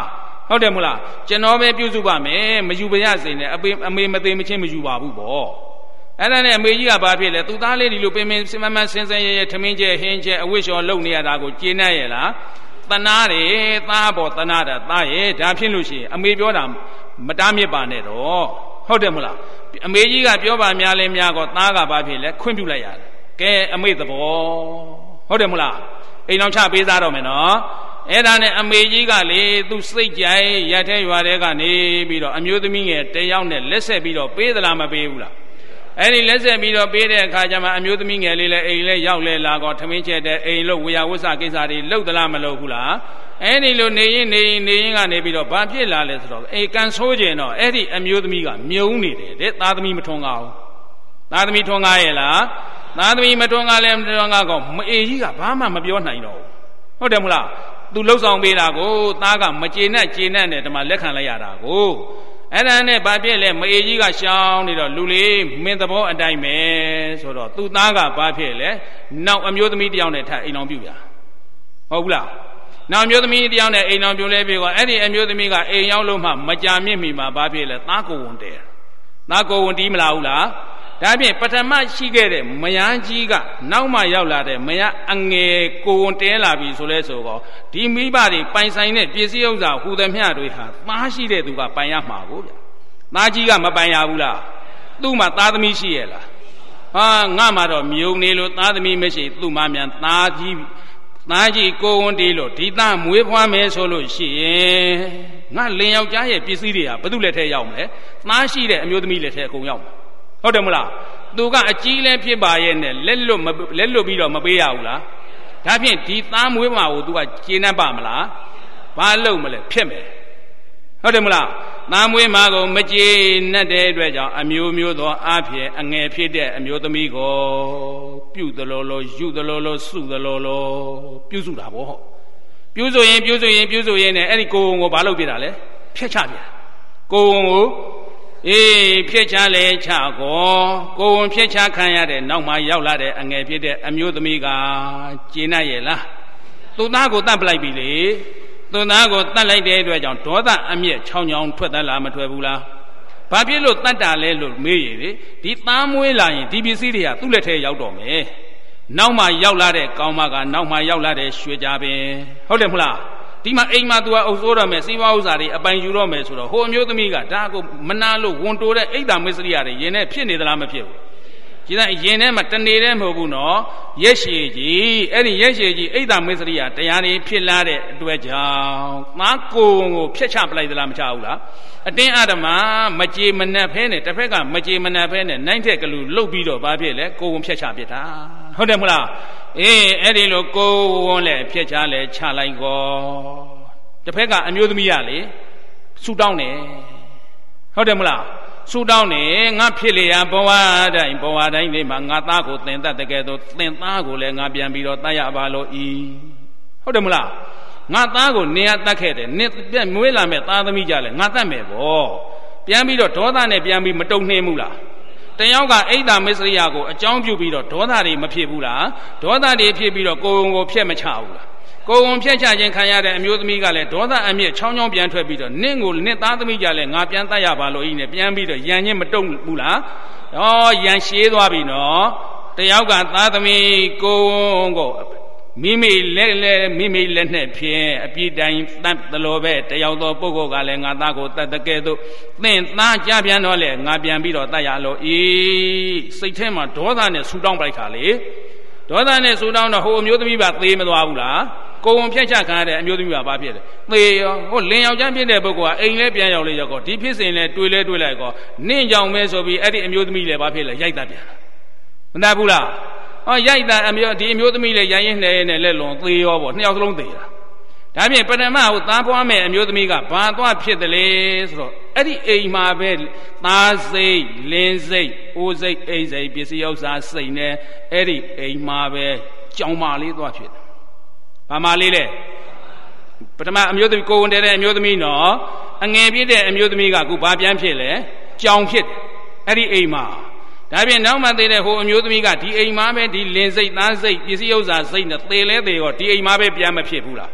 ဟုတ်တယ်မလားကျွန်တော်ပဲပြုစုပါမယ်မယူပါရစေနဲ့အမေမသေးမချင်းမယူပါဘူးပေါ့အဲ့ဒါနဲ့အမေကြီးကဘာဖြစ်လဲသူသားလေးဒီလိုပင်စင်မဆင်းဆင်းရဲရဲထမင်းကျဲဟင်းကျဲအဝိရှော်လုံနေရတာကိုကျေနပ်ရဲ့လားတနာတယ်သားပေါ်တနာတာသားရဲ့ဒါဖြစ်လို့ရှိရင်အမေပြောတာမတားမြစ်ပါနဲ့တော့ဟုတ်တယ်မလားအမေကြီးကပြောပါများလဲများတော့သားကဘာဖြစ်လဲခွင့်ပြုလိုက်ရတယ်ကဲအမေသဘောဟုတ်တယ်မလားအိမ်အောင်ချပေးသားတော့မယ်နော်အဲ့ဒါနဲ့အမေကြီးကလေသူစိတ်ကြိုက်ရတဲ့ရွာတဲ့ကနေပြီးတော့အမျိုးသမီးငယ်တယောက်နဲ့လက်ဆက်ပြီးတော့ပေးသလားမပေးဘူးလားအဲ့ဒီလက်ဆက်ပြီးတော့ပေးတဲ့အခါကျမှအမျိုးသမီးငယ်လေးလည်းအိမ်လည်းရောက်လဲလာတော့ထမင်းချက်တဲ့အိမ်လို့ဝေယဝစ္စကိစ္စတွေလှုပ်သလားမလှုပ်ဘူးလားအဲ့ဒီလိုနေရင်ကနေပြီးတော့ဘာဖြစ်လာလဲဆိုတော့အိမ်ကန်ဆိုးကျင်တော့အဲ့ဒီအမျိုးသမီးကမြုံနေတယ်တဲ့သားသမီးမထွန်းကားဘူးသားသမီးထွန်းကားရဲ့လားသားသမီးမထွန်းကားလဲမထွန်းကားကောမအေကြီးကဘာမှမပြောနိုင်တော့ဘူးဟုတ်တယ်မလားသူလှုပ်ဆောင်ပေးတာကိုသားကမကျေနပ်နဲ့ဒီမှာလက်ခံလိုက်ရတာကိုအဲ့ဒါနဲ့ဘာဖြစ်လဲမအေကြီးကရှောင်းနေတော့လူလေးမင်းသဘောအတိုင်းပဲဆိုတော့သူ့သားကဘာဖြစ်လဲနောက်အမျိုးသမီးတယောက်နဲ့ထပ်အိမ်အောင်ပြုပြဟုတ်ဘူးလားနောက်အမျိုးသမီးတယောက်နဲ့အိမ်အောင်ပြုလဲပြီးတော့အဲ့ဒီအမျိုးသမီးကအိမ်ရောက်လို့မှမကြာမြင့်မီမှာဘာဖြစ်လဲသားကိုဝန်တယ်သားကိုဝန်တီးမလားဘူးလားဒါဖြင့်ပထမရှိခဲ့တဲ့မယားကြီးကနောက်မှရောက်လာတဲ့မယားအငယ်ကိုဝန်တဲလာပြီဆိုလဲဆိုတော့ဒီမိဘတွေပိုင်ဆိုင်တဲ့ပစ္စည်းဥစ္စာဟူသမျှတွေဟာသားရှိတဲ့သူကပိုင်ရမှာကိုဗျာသားကြီးကမပိုင်ရဘူးလားသူ့မှာသားသမီးရှိရဲ့လားဟာငါမှတော့မြုံနေလို့သားသမီးမရှိသူ့မှာမြန်သားကြီးကိုဝန်တီးလို့ဒီသားမွေးဖွားမယ်ဆိုလို့ရှိရင်ငါလင်ယောက်ျားရဲ့ပစ္စည်းတွေဟာဘယ်သူလက်ထဲရောက်မလဲသားရှိတဲ့အမျိုးသမီးလက်ထဲအကုန်ရောက်ဟုတ်တယ်မလားသူကအကြီးလဲဖြစ်ပါရဲ့နဲ့လက်လွတ်ပြီးတော့မပေးရဘူးလားဒါဖြင့်ဒီသားမွေးမှာကို तू ကကျေနပ်ပါမလားဘာလုပ်မလဲဖြစ်မယ်ဟုတ်တယ်မလားသားမွေးမှာကိုမကျေနပ်တဲ့အတွက်ကြောင့်အမျိုးသောအဖြစ်အငယ်ဖြစ်တဲ့အမျိုးသမီးကိုပြုသလိုလိုယူသလိုလိုစုသလိုလိုပြုစုတာပေါ့ပြုစုရင်နဲ့အဲ့ဒီကိုယ်ကိုဘာလုပ်ပြတာလဲဖျက်ချပြကိုယ်ကိုဖြည့်ချလဲချကိုဝန်ဖြည့်ချခံရတဲ့နောက်မှရောက်လာတဲ့အငယ်ဖြစ်တဲ့အမျိုးသမီးကကျေနပ်ရဲ့လားသူသားကိုတတ်ပလိုက်ပြီလေသူသားကိုတတ်လိုက်တဲ့အတွက်ကြောင့်ဒေါသအမျက်ချောင်းချောင်းထွက်သလားမထွက်ဘူးလားဘာဖြစ်လို့တတ်တာလဲလို့မေးရလေဒီသားမွေးလာရင်ဒီပစ္စည်းတွေကသူ့လက်ထဲရောက်တော့မယ်နောက်မှရောက်လာတဲ့ကောင်းမကနောက်မှရောက်လာတဲ့ရွှေကြပင်ဟုတ်တယ်မလားဒီမှာအိမ်မှာ तू ကအုပ်စိုးရမယ်စီးပွားဥစ္စာတွေအပိုင်ယူရမယ်ဆိုတော့ဟိုအမျိုးသမီးကဒါကိုမနာလို့ဝန်တိုးတဲ့အိတ်တာမစ္စရိယတွေရင်ထဲဖြစ်နေသလားမဖြစ်ဘူးကြည်သားရင်ထဲမှာတနေတည်းမဟုတ်ဘူးနော်ရက်ရှည်ကြီးအဲ့ဒီရက်ရှည်ကြီးအိတ်တာမစ္စရိယတရားတွေဖြစ်လာတဲ့အတွက်ကြောင့်သားကိုဖျက်ချပလိုက်သလားမချဘူးလားအတင်းအဓမ္မမကြေမနက်ဖဲနဲ့တစ်ဖက်ကမကြေမနက်ဖဲနဲ့နိုင်တဲ့ကလူလှုပ်ပြီးတော့ဘာဖြစ်လဲကိုယ်ဖျက်ချပြစ်တာဟုတ်တယ်မလားအဲ့ဒီလိုကိုယ်ဝန်လဲဖျက်ချလဲချလိုက်ကောတစ်ဖက်ကအမျိုးသမီးရလေဆူတောင်းတယ်ဟုတ်တယ်မလားဆူတောင်းတယ်ငါဖြစ်လေရဘဝတိုင်းလေးမှာငါသားကိုသင်တတ်တဲ့ကဲတော့သင်သားကိုလည်းငါပြန်ပြီးတော့တတ်ရပါလို့ဤဟုတ်တယ်မလားငါသားကိုနေရတတ်ခဲ့တယ်နင်မွေးလာမဲ့သားသမီးကြလဲငါတတ်မယ်ဗောပြန်ပြီးတော့ဒေါသနဲ့ပြန်ပြီးမတုံနှင်းဘူးလားတယောက်ကအိတ်တာမစ္စရိယကိုအကြောင်းပြုပြီးတော့ဒေါသတွေမဖြစ်ဘူးလားဒေါသတွေဖြစ်ပြီးတော့ကိုယ်ကိုဖျက်မချဘူးလားကိုယ်ဝန်ဖျက်ချခြင်းခံရတဲ့အမျိုးသမီးကလည်းဒေါသအမျက်ချောင်းပြန်ထွက်ပြီးတော့နင့်ကိုနင့်သားသမီးကြလဲငါပြန်တတ်ရပါလို့ဤနဲ့ပြန်ပြီးတော့ရန်ချင်းမတုံဘူးလားရန်ရှည်သွားပြီနော်တယောက်ကသားသမီးကိုယ်ဝန်ကိုမိမိလက်နဲ့ဖြင့်အပြည့်တိုင်းတတ်သလိုပဲတယောက်သောပုဂ္ဂိုလ်ကလည်းငါသားကိုတတ်တဲ့ကဲ့သို့သင်သားကြပြန်တော့လေငါပြန်ပြီးတော့တတ်ရလို့ဤစိတ်ထဲမှာဒေါသနဲ့ဆူတောင်းပလိုက်တာလေဒေါသနဲ့ဆူတောင်းတော့ဟိုအမျိုးသမီးပါသေမသွားဘူးလားကိုယ်ဝန်ဖျက်ချခံရတဲ့အမျိုးသမီးပါဘာဖြစ်လဲသေရောဟိုလင်ယောက်ျားဖြစ်တဲ့ပုဂ္ဂိုလ်ကအိမ်လဲပြန်ရောက်လေရောက်တော့ဒီဖြစ်စဉ်လဲတွေးလိုက်ကောနင့်ကြောင့်ပဲဆိုပြီးအဲ့ဒီအမျိုးသမီးလဲဘာဖြစ်လဲရိုက်တတ်ပြန်မတတ်ဘူးလားရိုက်တာဒီအမျိုးသမီးလဲရိုင်းရင်နဲ့လက်လွန်သေရောပေါ့နှစ်ယောက်စလုံးသေတာဒါဖြင့်ပထမဟိုသားပွားမဲ့အမျိုးသမီးကဘာသွားဖြစ်တယ်လဲဆိုတော့အဲ့ဒီအိမ်မှာပဲသားစိတ်လင်းစိတ်အိုးစိတ်အိမ်စိတ်ပစ္စည်းဥစ္စာစိတ်နဲ့အဲ့ဒီအိမ်မှာပဲကြောင်မာလေးသွားဖြစ်တယ်ဘာမှလေးလဲပထမအမျိုးသမီးကိုဝန်တဲ့အမျိုးသမီးနော်အငယ်ပြည့်တဲ့အမျိုးသမီးကအခုဘာပြန်ဖြစ်လဲကြောင်ဖြစ်အဲ့ဒီအိမ်မှာဒါဖြင့်နောက်မှသေးတဲ့ဟိုအမျိုးသမီးကဒီအိမ်မှာပဲဒီလင်စိတ်သားစိတ်ပစ္စည်းဥစ္စာစိတ်နဲ့သေလဲသေရောဒီအိမ်မှာပဲပြန်မဖြစ်ဘူးလား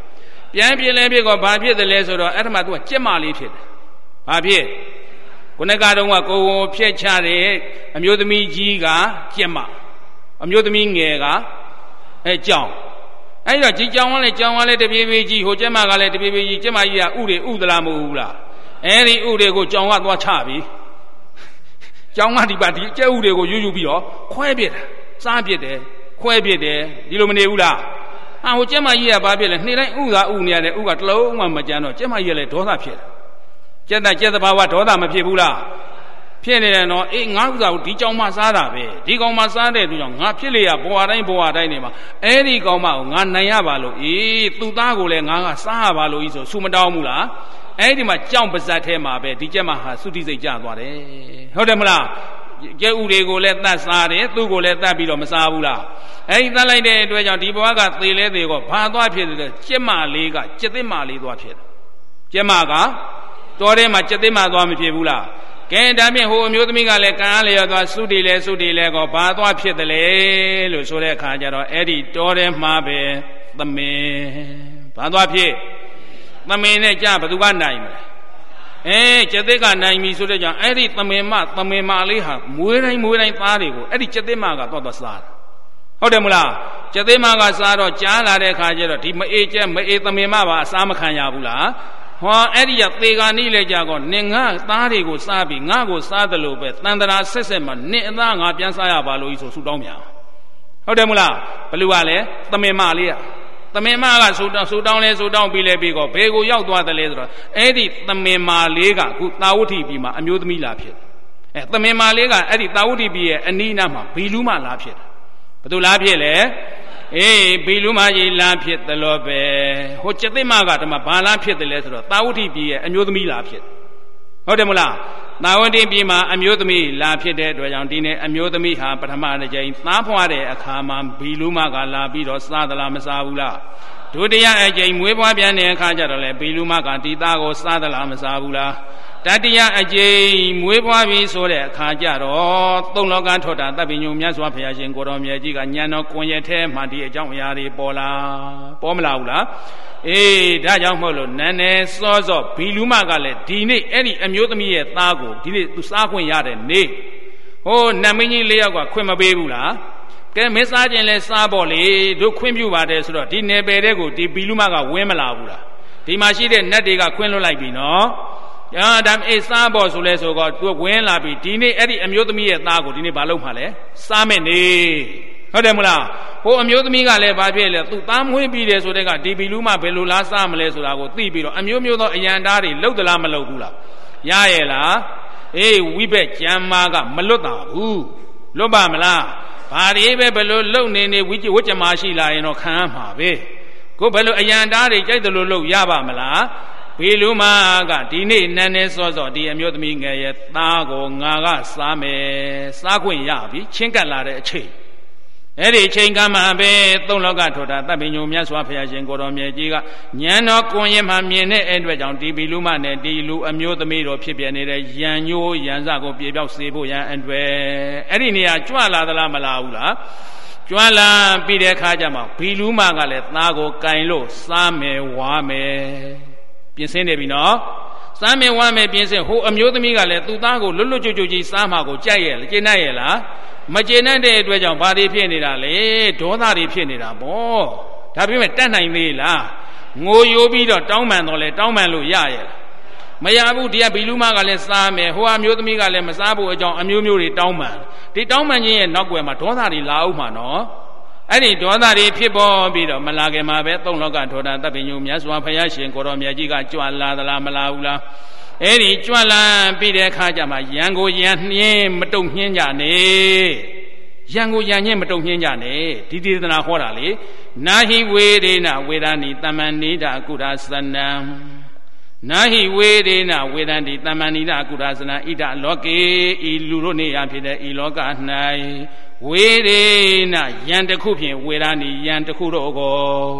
ပြန်ပြလဲဖြစ်ကောဘာဖြစ်တယ်လဲဆိုတော့အဲ့ဒါမှသူကကြက်မလေးဖြစ်တယ်ဘာဖြစ်ခုနကတော့ကိုယ်ဖြက်ချတဲ့အမျိုးသမီးကြီးကကြက်မအမျိုးသမီးငယ်ကကြောင်အဲ့တော့ဒီကြောင်ကလည်းတပြေးပြေးကြီးဟိုကြက်မကလည်းတပြေးပြေးကြီးကြက်မကြီးကဥတွေဥသလားမဟုတ်ဘူးလားအဲ့ဒီဥတွေကိုကြောင်ကသွားချပြီကြောင်ကဒီပါဒီကြက်ဥတွေကိုယူပြီးတော့ခွဲပြစ်တာစားပြစ်တယ်ခွဲပြစ်တယ်ဒီလိုမနေဘူးလားဟိုကြက်မကြီးကဘာဖြစ်လဲနေ့တိုင်းဥသာဥနေရတယ်ဥကတလုံးမှမကြမ်းတော့ကြက်မကြီးကလည်းဒေါသဖြစ်တယ်ကြက်သဘာဝဒေါသမဖြစ်ဘူးလားဖြစ်နေတယ်နော်အေးငါဥသာကိုဒီကြောင်မှစားတာပဲဒီကောင်မှစားတဲ့သူကြောင့်ငါဖြစ်လေရဘဝတိုင်းနေမှာအဲ့ဒီကောင်မကိုငါနိုင်ရပါလို့အေးသူ့သားကိုလည်းငါကစားရပါလို့ဤဆိုဆူမတောင်းဘူးလားအဲ့ဒီမှာကြောင်ပါဇက်ထဲမှာပဲဒီကြက်မဟာသုတိစိတ်ကျသွားတယ်ဟုတ်တယ်မလားကျဲဥတွေကိုလည်းတတ်စားတယ်သူ့ကိုလည်းတတ်ပြီးတော့မစားဘူးလားအဲ့ဒီတတ်လိုက်တဲ့အတွက်ကြောင့်ဒီဘဝကသေလဲသေးကောဘာသွားဖြစ်တယ်ကြက်မလေးကကြက်သစ်မလေးသွားဖြစ်တယ်ကြက်မကတော်ထဲမှာကြက်သစ်မသွားမဖြစ်ဘူးလားကဲဒါဖြင့်ဟိုအမျိုးသမီးကလည်းကံအားလျော်သွားသုတိလဲကောဘာသွားဖြစ်တယ်လဲလို့ဆိုတဲ့အခါကျတော့အဲ့ဒီတော်ထဲမှာပဲသမင်ဘာသွားဖြစ်သမင်နဲ့ကြာဘသူကနိုင်မလဲကျက်သစ်ကနိုင်ပြီဆိုတဲ့ကြောင့်အဲ့ဒီသမင်မလေးဟာမွေးတိုင်းသားတွေကိုအဲ့ဒီကျက်သစ်မကသွားစားတာဟုတ်တယ်မလားကျက်သစ်မကစားတော့ကြားလာတဲ့အခါကျတော့ဒီမအေးသမင်မပါအစားမခံရဘူးလားဟောအဲ့ဒီကသေကာနိလဲကြကောနင်ငါသားတွေကိုစားပြီးငါကိုစားတယ်လို့ပဲတန်တရာဆက်မှာနင်အသားငါပြန်စားရပါလို့ဤဆိုဆူတောင်းပြန်ဟုတ်တယ်မလားဘလူကလည်းသမင်မလေးကသမင်မကဆူတောင်းပြီးလဲပြီးကောဘယ်ကိုရောက်သွားတယ်လဲဆိုတော့အဲ့ဒီသမင်မလေးကအခုသာဝတိပြည်မှာအမျိုးသမီးလာဖြစ်သမင်မလေးကအဲ့ဒီသာဝတိပြည်ရဲ့အနီးနားမှာဘီလူးမလာဖြစ်ဘယ်သူလားဖြစ်လဲဘီလူးမကြီးလာဖြစ်တယ်လို့ပဲဟိုကျက်သစ်မကတမဘာလားဖြစ်တယ်လဲဆိုတော့သာဝတိပြည်ရဲ့အမျိုးသမီးလာဖြစ်ဟုတ်တယ်မလားသာဝတိပြည်မှာအမျိုးသမီးလာဖြစ်တဲ့အတွက်ကြောင့်ဒီနေ့အမျိုးသမီးဟာပထမတစ်ကြိမ်သားဖွားတဲ့အခါမှာဘီလူးမကလာပြီးတော့စားသလားမစားဘူးလားဒုတိယအကြိမ်မွေးဖွားပြန်တဲ့အခါကျတော့လေဘီလူးမကဒီသားကိုစားသလားမစားဘူးလားတတိယအကြိမ်မွေးဖွားပြီးဆိုတဲ့အခါကျတော့သုံးလောကထောတာတပ်ပညုမြတ်စွာဘုရားရှင်ကိုတော်မြတ်ကြီးကညံတော်ကွန်ရက်ထဲမှာဒီအကြောင်းအရာတွေပေါ်မလာဘူးလားဒါကြောင့်မဟုတ်လို့နန်းနေစောဘီလူးမကလည်းဒီနေ့အဲ့ဒီအမျိုးသမီးရဲ့သားကိုဒီနေ့သူစားခွင့်ရတဲ့နေ့ဟိုနတ်မင်းကြီး၄ယောက်ကခွင့်မပေးဘူးလားကဲမင်းစားခြင်းလဲစားပေါ့လေတို့ခွင့်ပြုပါတယ်ဆိုတော့ဒီနယ်ပယ်တဲ့ကိုဒီဘီလူးမကဝင်းမလာဘူးလားဒီမှာရှိတဲ့နတ်တွေကခွင့်လွှတ်လိုက်ပြီနော်ဒါစားဖို့ဆိုလဲဆိုတော့သူဝင်လာပြီဒီနေ့အဲ့ဒီအမျိုးသမီးရဲ့သားကိုဒီနေ့ဘာလုပ်မှာလဲစားမယ်နေဟုတ်တယ်မလားဟိုအမျိုးသမီးကလည်းဘာဖြစ်လဲသူသားမွေးပြီးတယ်ဆိုတဲ့ကဒီဘီလူးမဘယ်လိုလားစားမလဲဆိုတာကိုသိပြီးတော့အမျိုးသောအယံသားတွေလှုပ်သလားမလှုပ်ဘူးလားရရဲ့လားဝိဘက်ကျမ်းမာကမလွတ်တာဘူးလွတ်ပါမလားဘာတွေပဲဘယ်လိုလှုပ်နေဝိကျမရှိလာရင်တော့ခံရမှာပဲကိုဘယ်လိုအယံသားတွေကြိုက်တယ်လို့လှုပ်ရပါမလားဘီလူးမကဒီနေ့နန်းနေစောဒီအမျိုးသမီးငယ်ရဲ့သားကိုငါကစားမယ်စားခွင့်ရပြီချင်းကပ်လာတဲ့အချိန်အဲ့ဒီအချိန်ကမှပဲသုံးလောကထောတာတပ်ပညုမြတ်စွာဘုရားရှင်ကိုတော်မြတ်ကြီးကညံတော်ကွန်ရင်မှမြင်တဲ့အဲ့အတွက်ကြောင့်ဒီဘီလူးမနဲ့ဒီလူအမျိုးသမီးတော်ဖြစ်ပြနေတဲ့ရန်ညိုးရန်စကိုပြေပြောက်စေဖို့ရန်အတွက်အဲ့ဒီနေရာကြွလာသလားမလာဘူးလားကြွလာပြီးတဲ့အခါကျမှဘီလူးမကလည်းသားကိုကင်လို့စားမယ်ဝါမယ်ပြင်ဆင်နေပြီနော်စားမယ်ဝါမယ်ပြင်ဆင်ဟိုအမျိုးသမီးကလည်းသူ့သားကိုလွတ်လွတ်ကျွတ်ကျွတ်ကြီးစားမှာကိုကြိုက်ရဲ့ကျေနပ်ရဲ့လားမကျေနပ်တဲ့အတွက်ကြောင့်ဘာတွေဖြစ်နေတာလဲဒေါသတွေဖြစ်နေတာပေါ့ဒါပေမဲ့တတ်နိုင်သေးလားငိုယိုပြီးတော့တောင်းပန်တော့လဲတောင်းပန်လို့ရရဲ့မရဘူးဒီကဘီလူးမကလည်းစားမယ်ဟိုအမျိုးသမီးကလည်းမစားဖို့အကြောင်းအမျိုးမျိုးတွေတောင်းပန်ဒီတောင်းပန်ခြင်းရဲ့နောက်ွယ်မှာဒေါသတွေလာအောင်မှာနော်အဲ့ဒီဒေါသတွေဖြစ်ပေါ်ပြီးတော့မလာခင်မှာပဲသုံးလောကထောတာတပ်ပညုမြတ်စွာဘုရားရှင်ကိုတော်မြတ်ကြီးကကြွလာသလားမလာဘူးလားအဲ့ဒီကြွလာပြီးတဲ့အခါကျမှရန်ကိုရန်နှင်းမတုံနှင်းကြနဲ့ရန်ကိုရန်ညင်းမတုံနှင်းကြနဲ့ဒီဒေသနာဟောတာလေနာဟိဝေဒေနဝေဒာနိတမ္မဏိတာကုရာစနံနာဟိဝေဒေနဝေဒန္တိတမ္မဏိတာကုရာစနံဣဒလောကေဤလူတို့နေရာဖြစ်တဲ့ဤလောက၌ဝေဒေနယံတစ်ခုဖြင့်ဝေဒာနိယံတစ်ခုတော့ကို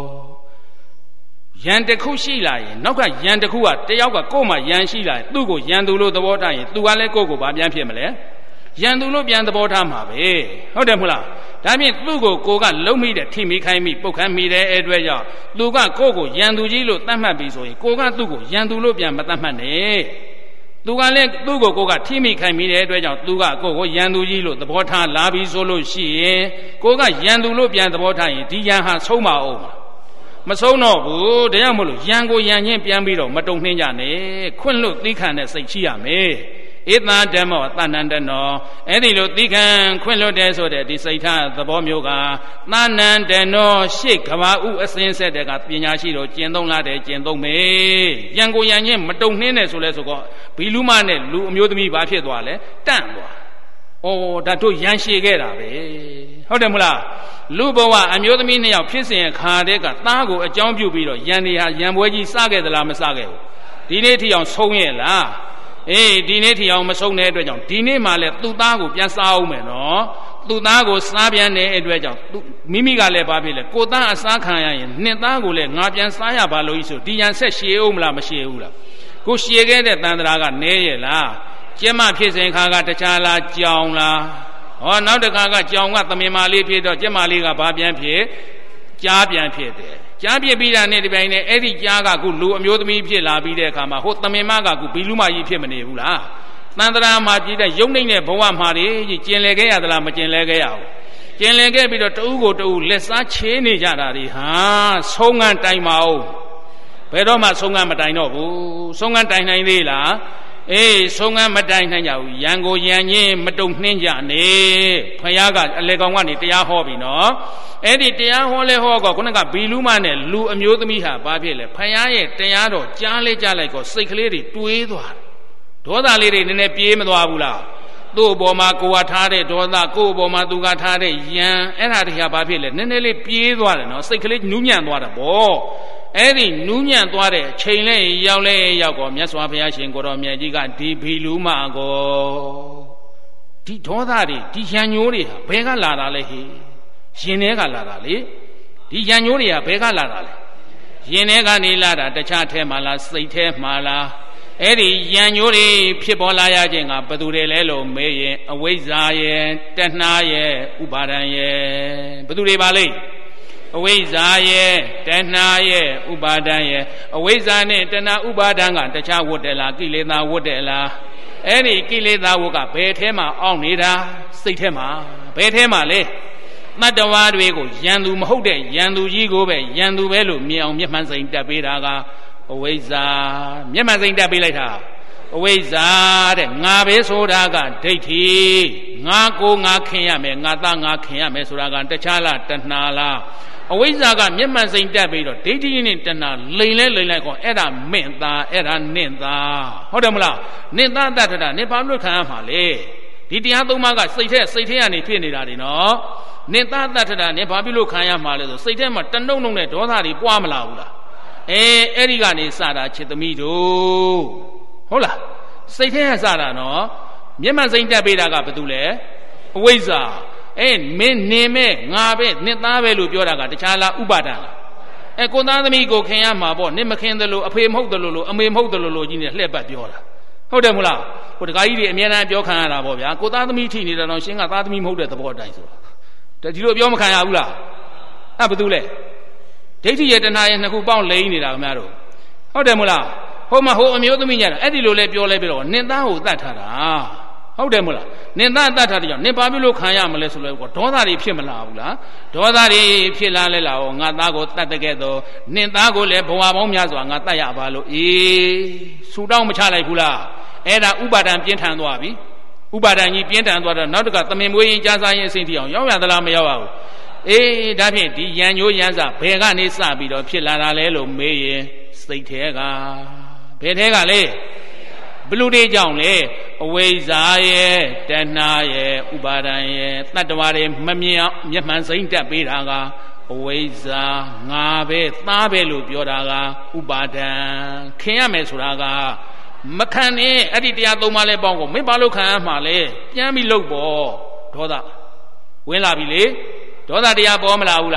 ယံတစ်ခုရှိလာရင်နောက်ကယံတစ်ခုကတယောက်ကကိုယ်မှယံရှိလာရင်သူ့ကိုယံသူလို့သဘောထားရင်သူကလည်းကိုယ့်ကိုဘာပြန်ဖြစ်မလဲရန်သူလို့ပြန်သဘောထားမှာပဲဟုတ်တယ်မဟုတ်လားဒါဖြင့်သူ့ကိုကလုံးမိတဲ့ထိမိခိုင်းမိပုတ်ခမ်းမိတဲ့အဲ့အတွက်ကြောင့်သူကကိုရန်သူကြီးလို့သတ်မှတ်ပြီးဆိုရင်ကိုကသူ့ကိုရန်သူလို့ပြန်မသတ်မှတ်နဲ့သူကလည်းသူ့ကိုကထိမိခိုင်းမိတဲ့အတွက်ကြောင့်သူကကိုရန်သူကြီးလို့သဘောထားလာပြီးဆိုလို့ရှိရင်ကိုကရန်သူလို့ပြန်သဘောထားရင်ဒီရန်ဟာဆုံးမအောင်မဆုံးတော့ဘူးဒါကြောင့်မို့လို့ရန်ကိုရန်ချင်းပြန်ပြီးတော့မတုံနှင်းကြနဲ့ခွင့်လို့သီးခံတဲ့စိတ်ရှိရမယ်ဧတဓမ္မောသဏ္ဍန္တနောအဲ့ဒီလိုသီးခံခွင့်လွတ်တယ်ဆိုတဲ့ဒီစိတ်ထားသဘောမျိုးကသဏ္ဍန္တနောရှေ့ကဘာဥအစင်းဆက်တဲ့ကပညာရှိတော့ကျင့်သုံးလာတယ်ကျင့်သုံးမယ်ရန်ကိုရန်ချင်းမတုံနှင်းနဲ့ဆိုလဲဆိုတော့ဘီလူမနဲ့လူအမျိုးသမီးဘာဖြစ်သွားလဲတန့်သွားဩဒါတို့ရန်ရှည်ခဲ့တာပဲဟုတ်တယ်မလားလူဘဝအမျိုးသမီးနှစ်ယောက်ဖြစ်စဉ်ခါတဲ့ကသားကိုအကြောင်းပြုပြီးတော့ရန်နေဟာရန်ပွဲကြီးစခဲ့သလားမစခဲ့ဘူးဒီနေ့ထိအောင်ဆုံးရဲ့လားအေးဒီနေ့ထိအောင်မဆုံးတဲ့အတွက်ကြောင့်ဒီနေ့မှလည်းသူ့သားကိုပြန်စားအောင်မယ်နော်သူ့သားကိုစားပြန်တဲ့အတွက်ကြောင့်မိမိကလည်းဘာဖြစ်လဲကိုသားအစားခံရရင်နှစ်သားကိုလည်းငါပြန်စားရပါလို့ဤဆိုဒီရန်ဆက်ရှည်အောင်မလားမရှည်ဘူးလားကိုရှည်ခဲ့တဲ့တန်ត្រာကနဲရဲ့လားကျမဖြစ်စဉ်ခါကတခြားလားကြောင်လားဟောနောက်တစ်ခါကကြောင်ကသမင်မာလေးဖြစ်တော့ကျမလေးကဘာပြန်ဖြစ်ကြားပြန်ဖြစ်တယ်ကြားပြစ်ပြီးတာနဲ့ဒီပိုင်းနဲ့အဲ့ဒီကြားကခုလူအမျိုးသမီးဖြစ်လာပြီးတဲ့အခါမှာဟိုသမင်မကခုဘီလူမကြီးဖြစ်မနေဘူးလားတန်ត្រာမှာကြည့်တဲ့ရုပ်နှိမ့်တဲ့ဘဝမှာကြီးကျင်လည်ခဲ့ရသလားမကျင်လည်ခဲ့ရဘူးကျင်လည်ခဲ့ပြီးတော့တဦးကိုတဦးလက်စားချေးနေကြတာဒီဟာဆုံးငံတိုင်မအောင်ဘယ်တော့မှဆုံးငံမတိုင်တော့ဘူးဆုံးငံတိုင်နိုင်သေးလားအေးဆုံးငံမတိုင်နိုင်ကြဘူးရန်ကိုရန်ချင်းမတုံနှင်းကြနဲ့ဖယားကအလေကောင်ကနေတရားဟောပြီနော်အဲ့ဒီတရားဟောလဲဟောကောခုနကဘီလူမနဲ့လူအမျိုးသမီးဟာဘာဖြစ်လဲဖယားရဲ့တရားတော်ကြားလဲကြားလိုက်ကောစိတ်ကလေးတွေတွေးသွားဒေါသလေးတွေနည်းနည်းပြေးမသွားဘူးလားသူ့အပေါ်မှာကိုယ်ကထားတဲ့ဒေါသကိုယ့်အပေါ်မှာသူကထားတဲ့ယံအဲ့ဒါတွေဟာဘာဖြစ်လဲနည်းနည်းလေးပြေးသွားတယ်နော်စိတ်ကလေးနူးညံ့သွားတာဗောအဲ့ဒီနူးညံ့သွားတဲ့အချိန်လေးရောက်ကောမြတ်စွာဘုရားရှင်ကိုတော်မြတ်ကြီးကဒီဘီလူမကောဒီဒေါသတွေဒီရံညိုးတွေဟာဘယ်ကလာတာလဲဟေ့ရင်ထဲကလာတာလေဒီရံညိုးတွေကဘယ်ကလာတာလဲရင်ထဲကနေလာတာတခြားထဲမှာလားစိတ်ထဲမှာလားအဲ့ဒီရံညိုးတွေဖြစ်ပေါ်လာရခြင်းကဘယ်သူတွေလဲလို့မေးရင်အဝိဇ္ဇာရဲ့တဏှာရဲ့ဥပါဒံရဲ့ဘယ်သူတွေပါလဲအဝိဇ္ဇာရဲ့တဏှာရဲ့ဥပါဒံရဲ့အဝိဇ္ဇာနဲ့တဏှာဥပါဒံကတခြားဝတ်တယ်လားကိလေသာဝတ်တယ်လားအဲ့ဒီကိလေသာဝတ်ကဘယ်ထဲမှာအောင့်နေတာစိတ်ထဲမှာဘယ်ထဲမှာလဲတတ္တဝါတွေကိုယံသူမဟုတ်တဲ့ယံသူကြီးကိုပဲယံသူပဲလို့မြင်အောင်မျက်မှန်စိန်တက်ပေးတာကအဝိဇ္ဇာမျက်မှန်စိန်တက်ပေးလိုက်တာအဝိဇ္ဇာတဲ့ငါပဲဆိုတာကဒိဋ္ဌိငါကိုငါခင်ရမယ်ငါသားငါခင်ရမယ်ဆိုတာကတခြားလားတဏှာလားအဝိဇ္ဇာကမျက်မှန်စိန်တက်ပြီးတော့ဒိဋ္ဌိနဲ့တဏှာလိန်လိုက်ကောအဲ့ဒါမင့်သားအဲ့ဒါနင့်သားဟုတ်တယ်မလားနင့်သားတတ္ထတာနင့်ဘာလို့ခံရမှာလဲဒီတရားသုံးပါးကစိတ်ထဲကနေဖြစ်နေတာတွေနော်နင့်သားတတ္ထတာနင့်ဘာဖြစ်လို့ခံရမှာလဲဆိုစိတ်ထဲမှာတနှုံနှုံနဲ့ဒေါသတွေပွားမလာဘူးလားအဲ့ဒီကနေစတာချစ်သမီးတို့ဟုတ်လားစိတ်ထဲကစတာနော်မျက်မှန်စိတ်တက်ပေးတာကဘာတူလဲအဝိဇ္ဇာမင်းနေမဲ့ငါပဲနင့်သားပဲလို့ပြောတာကတခြားလားဥပါဒံလားကိုသားသမီးကိုခင်ရမှာပေါ့နင့်မခင်သလိုအဖေမဟုတ်သလိုအမေမဟုတ်သလိုကြီးနဲ့လှည့်ပတ်ပြောတာဟုတ်တယ်မလားဟိုတခါကြီးတွေအများအားပြောခံရတာပေါ့ဗျာကိုသားသမီးထိနေတာတော့ရှင်းကသားသမီးမဟုတ်တဲ့သဘောအတိုင်းဆိုတာဒီလိုပြောမခံရဘူးလားဘာတူလဲဒိဋ္ဌိရဲ့တဏှာရဲ့နှစ်ခုပေါင်းလိမ့်နေတာခင်ဗျားတို့ဟုတ်တယ်မလားဟိုမှာဟိုအမျိုးသမီးညာအဲ့ဒီလိုလဲပြောလဲပြီးတော့နင့်သားကိုတတ်ထားတာဟုတ်တယ်မလားနင့်သားတတ်ထားတဲ့ကြောင့်နင့်ဘာဖြစ်လို့ခံရမလဲဆိုလဲကောဒေါသတွေဖြစ်မလာဘူးလားဒေါသတွေဖြစ်လာလဲလားဟောငါသားကိုတတ်တဲ့ကဲတော့နင့်သားကိုလည်းဘဝပေါင်းများစွာငါတတ်ရပါလို့ဆူတောင်းမချလိုက်ဘူးလားအဲ့ဒါဥပါဒံပြင်းထန်သွားပြီဥပါဒံကြီးပြင်းထန်သွားတော့နောက်တကသမင်မွေးရင်ကြားစားရင်အစိမ့်တိအောင်ရောက်ရသလားမရောက်ရဘူးဒါဖြင့်ဒီရံညိုးရံစဘယ်ကနေစပြီးတော့ဖြစ်လာတာလဲလို့မေးရင်စိတ်ထဲကဘယ်ထဲကလဲဘလူတွေကြောင့်လေအဝိဇ္ဇာရဲ့တဏှာရဲ့ဥပါဒံရဲ့တတ္တဝါတွေမမြင်အောင်မျက်မှန်စိမ့်တက်ပေးတာကအဝိဇ္ဇာငါပဲသားပဲလို့ပြောတာကဥပါဒံခင်ရမယ်ဆိုတာကမခံနဲ့အဲ့ဒီတရားသုံးပါးလဲပေါင်းကိုမင်းဘာလို့ခံရမှာလဲပြန်ပြီးလုပ်ပေါ့ဒေါသဝင်လာပြီလေဒေါသတရားပေါ်မလာဘူးလား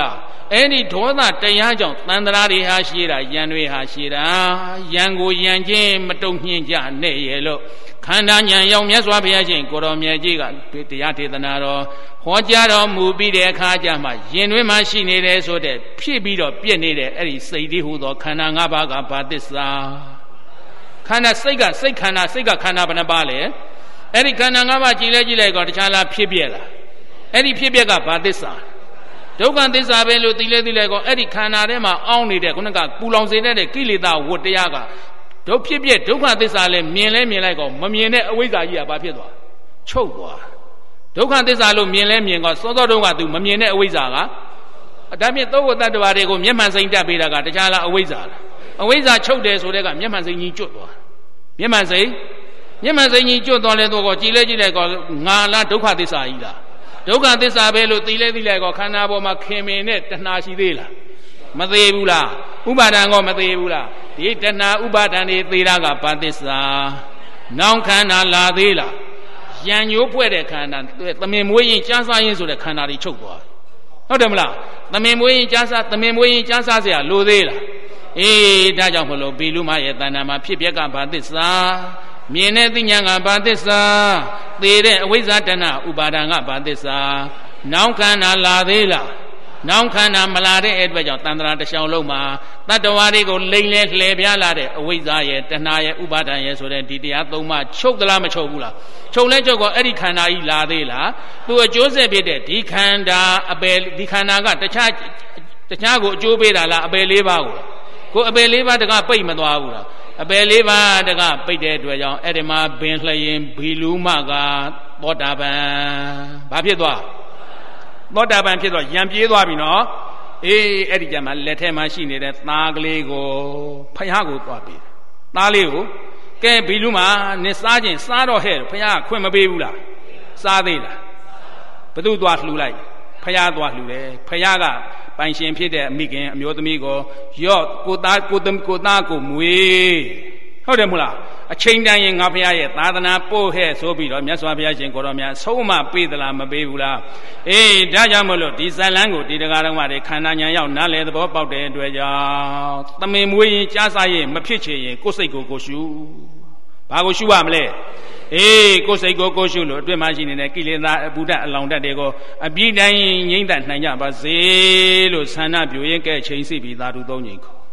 အဲ့ဒီဒေါသတရားကြောင့်တန်ត្រာတွေဟာရှိတာယံတွေဟာရှိတာယံကိုယံချင်းမတုံ့ညှင်းကြနဲ့ရဲ့လို့ခန္ဓာဉာဏ်ရောက်မြတ်စွာဘုရားရှင်ကိုတော်မြတ်ကြီးကတရားဒေသနာတော်ဟောကြားတော်မူပြီးတဲ့အခါကျမှယင်တွင်မှရှိနေတယ်ဆိုတဲ့ဖြစ်ပြီးတော့ပြည့်နေတဲ့အဲ့ဒီစိတ်ဒီဟူသောခန္ဓာ၅ပါးကဘာသစ္စာခန္ဓာစိတ်ကစိတ်ခန္ဓာစိတ်ကခန္ဓာဘယ်နှပါလဲအဲ့ဒီခန္ဓာ၅ပါးကြည်လဲကြည်လိုက်တော့တခြားလားဖြစ်ပြက်လားအဲ့ဒီဖြစ်ပြက်ကဘာသစ္စာဒုက္ခသစ္စာပဲလို့သိလဲသိလိုက်တော့အဲ့ဒီခန္ဓာထဲမှာအောင်းနေတဲ့ခုနကပူလောင်စေတဲ့ကိလေသာဝတ္တရားကဒုက္ခဖြစ်ပြက်ဒုက္ခသစ္စာလဲမြင်လဲမြင်လိုက်တော့မမြင်တဲ့အဝိဇ္ဇာကြီးကဘာဖြစ်သွားချုပ်သွားဒုက္ခသစ္စာလို့မြင်လဲမြင်တော့စောစောတုန်းကသူမမြင်တဲ့အဝိဇ္ဇာကဒါဖြင့်သောဝတ္တတ္တဝါတွေကိုမျက်မှန်စိမ့်တက်ပေးတာကတခြားလားအဝိဇ္ဇာလားအဝိဇ္ဇာချုပ်တယ်ဆိုတဲ့ကမျက်မှန်စိမ့်ကြီးကျွတ်သွားမျက်မှန်စိမ့်ကြီးကျွတ်သွားလဲတော့ကြည်လဲကြည်လိုက်တော့ငါလားဒုက္ခသစ္စာကြီးလားဒုက္ခသစ္စာပဲလို့သိလဲသိလိုက်တော့ခန္ဓာပေါ်မှာခင်မင်နဲ့တဏှာရှိသေးလားမသေးဘူးလားဥပါဒံကောမသေးဘူးလားဒီတဏှာဥပါဒံတွေသေးတာကဘာသစ္စာနောင်ခန္ဓာလာသေးလားယံညိုးဖွဲ့တဲ့ခန္ဓာသမင်မွေးရင်ကြားစားရင်ဆိုတဲ့ခန္ဓာတွေချုပ်သွားဟုတ်တယ်မလားသမင်မွေးရင်ကြားစားเสียလိုသေးလားအေးဒါကြောင့်မလို့ဘီလူမရဲ့တဏ္ဍာမှာဖြစ်ပျက်ကဘာသစ္စာမြင်တဲ့သိဉာဏ်ကဘာသစ္စာသေတဲ့အဝိဇ္ဇာတဏှာဥပါဒံကဘာသစ္စာနောင်ခန္ဓာလာသေးလားနောင်ခန္ဓာမလာတဲ့အတွက်ကြောင့်တန်ត្រာတစ်ချောင်းလုံးမှာတတ္တဝါတွေကိုလိမ့်လဲလှည့်ပြားလာတဲ့အဝိဇ္ဇာရဲ့တဏှာရဲ့ဥပါဒံရဲ့ဆိုတဲ့ဒီတရားသုံးပါးချုပ်သလားမချုပ်ဘူးလားချုပ်လဲချုပ်ကောအဲ့ဒီခန္ဓာကြီးလာသေးလားသူအကျိုးဆက်ဖြစ်တဲ့ဒီခန္ဓာအပယ်ဒီခန္ဓာကတခြားကိုအကျိုးပေးတာလားအပယ်၄ပါးကိုအပယ်၄ပါးတကပိတ်မသွားဘူးလားအပယ်၄ပါးတကပိတ်တဲ့အတွက်ကြောင့်အဲ့ဒီမှာဘင်လျင်ဘီလူမကသောတာပန်ဘာဖြစ်သွားသောတာပန်ဖြစ်တော့ယံပြေးသွားပြီနော်အေးအဲ့ဒီကြမှာလက်ထဲမှာရှိနေတဲ့သားကလေးကိုဖယားကိုသွားပေးသားလေးကိုကဲဘီလူမနစ်စားခြင်းစားတော့ဟဲ့ဖယားခွင့်မပေးဘူးလားစားသေးလားဘသူသွားလှူလိုက်ဖယားသွားလှူတယ်ဖယားကပိုင်ရှင်ဖြစ်တဲ့အမိခင်အမျိုးသမီးကိုရော့ကိုသားကိုမွေးဟုတ်တယ်မလားအချိန်တန်ရင်ငါဖယားရဲ့သာသနာပို့ဟဲ့ဆိုပြီးတော့မြတ်စွာဘုရားရှင်ကိုတော်များဆုံးမပေးသလားမပေးဘူးလားအေးဒါကြောင့်မလို့ဒီဇလန်းကိုဒီတရားတော်မှာခန္ဓာဉာဏ်ရောက်နားလေသဘောပေါက်တဲ့အတွက်ကြောင့်သမင်မွေးရင်ကြားစားရင်မဖြစ်ချင်ရင်ကိုယ်စိတ်ကိုရှုဘာကိုရှုရမလဲအေးကိုယ်စိတ်ကိုရှုလို့အတွင်းမှာရှိနေတဲ့ကိလေသာအပူဓာတ်အလောင်ဓာတ်တွေကိုအပြည့်တိုင်းငြိမ့်သက်နိုင်ကြပါစေလို့ဆန္ဒပြုရင်ကဲချိန်စီပြီးသာဓုသုံးချိန်ခေါ်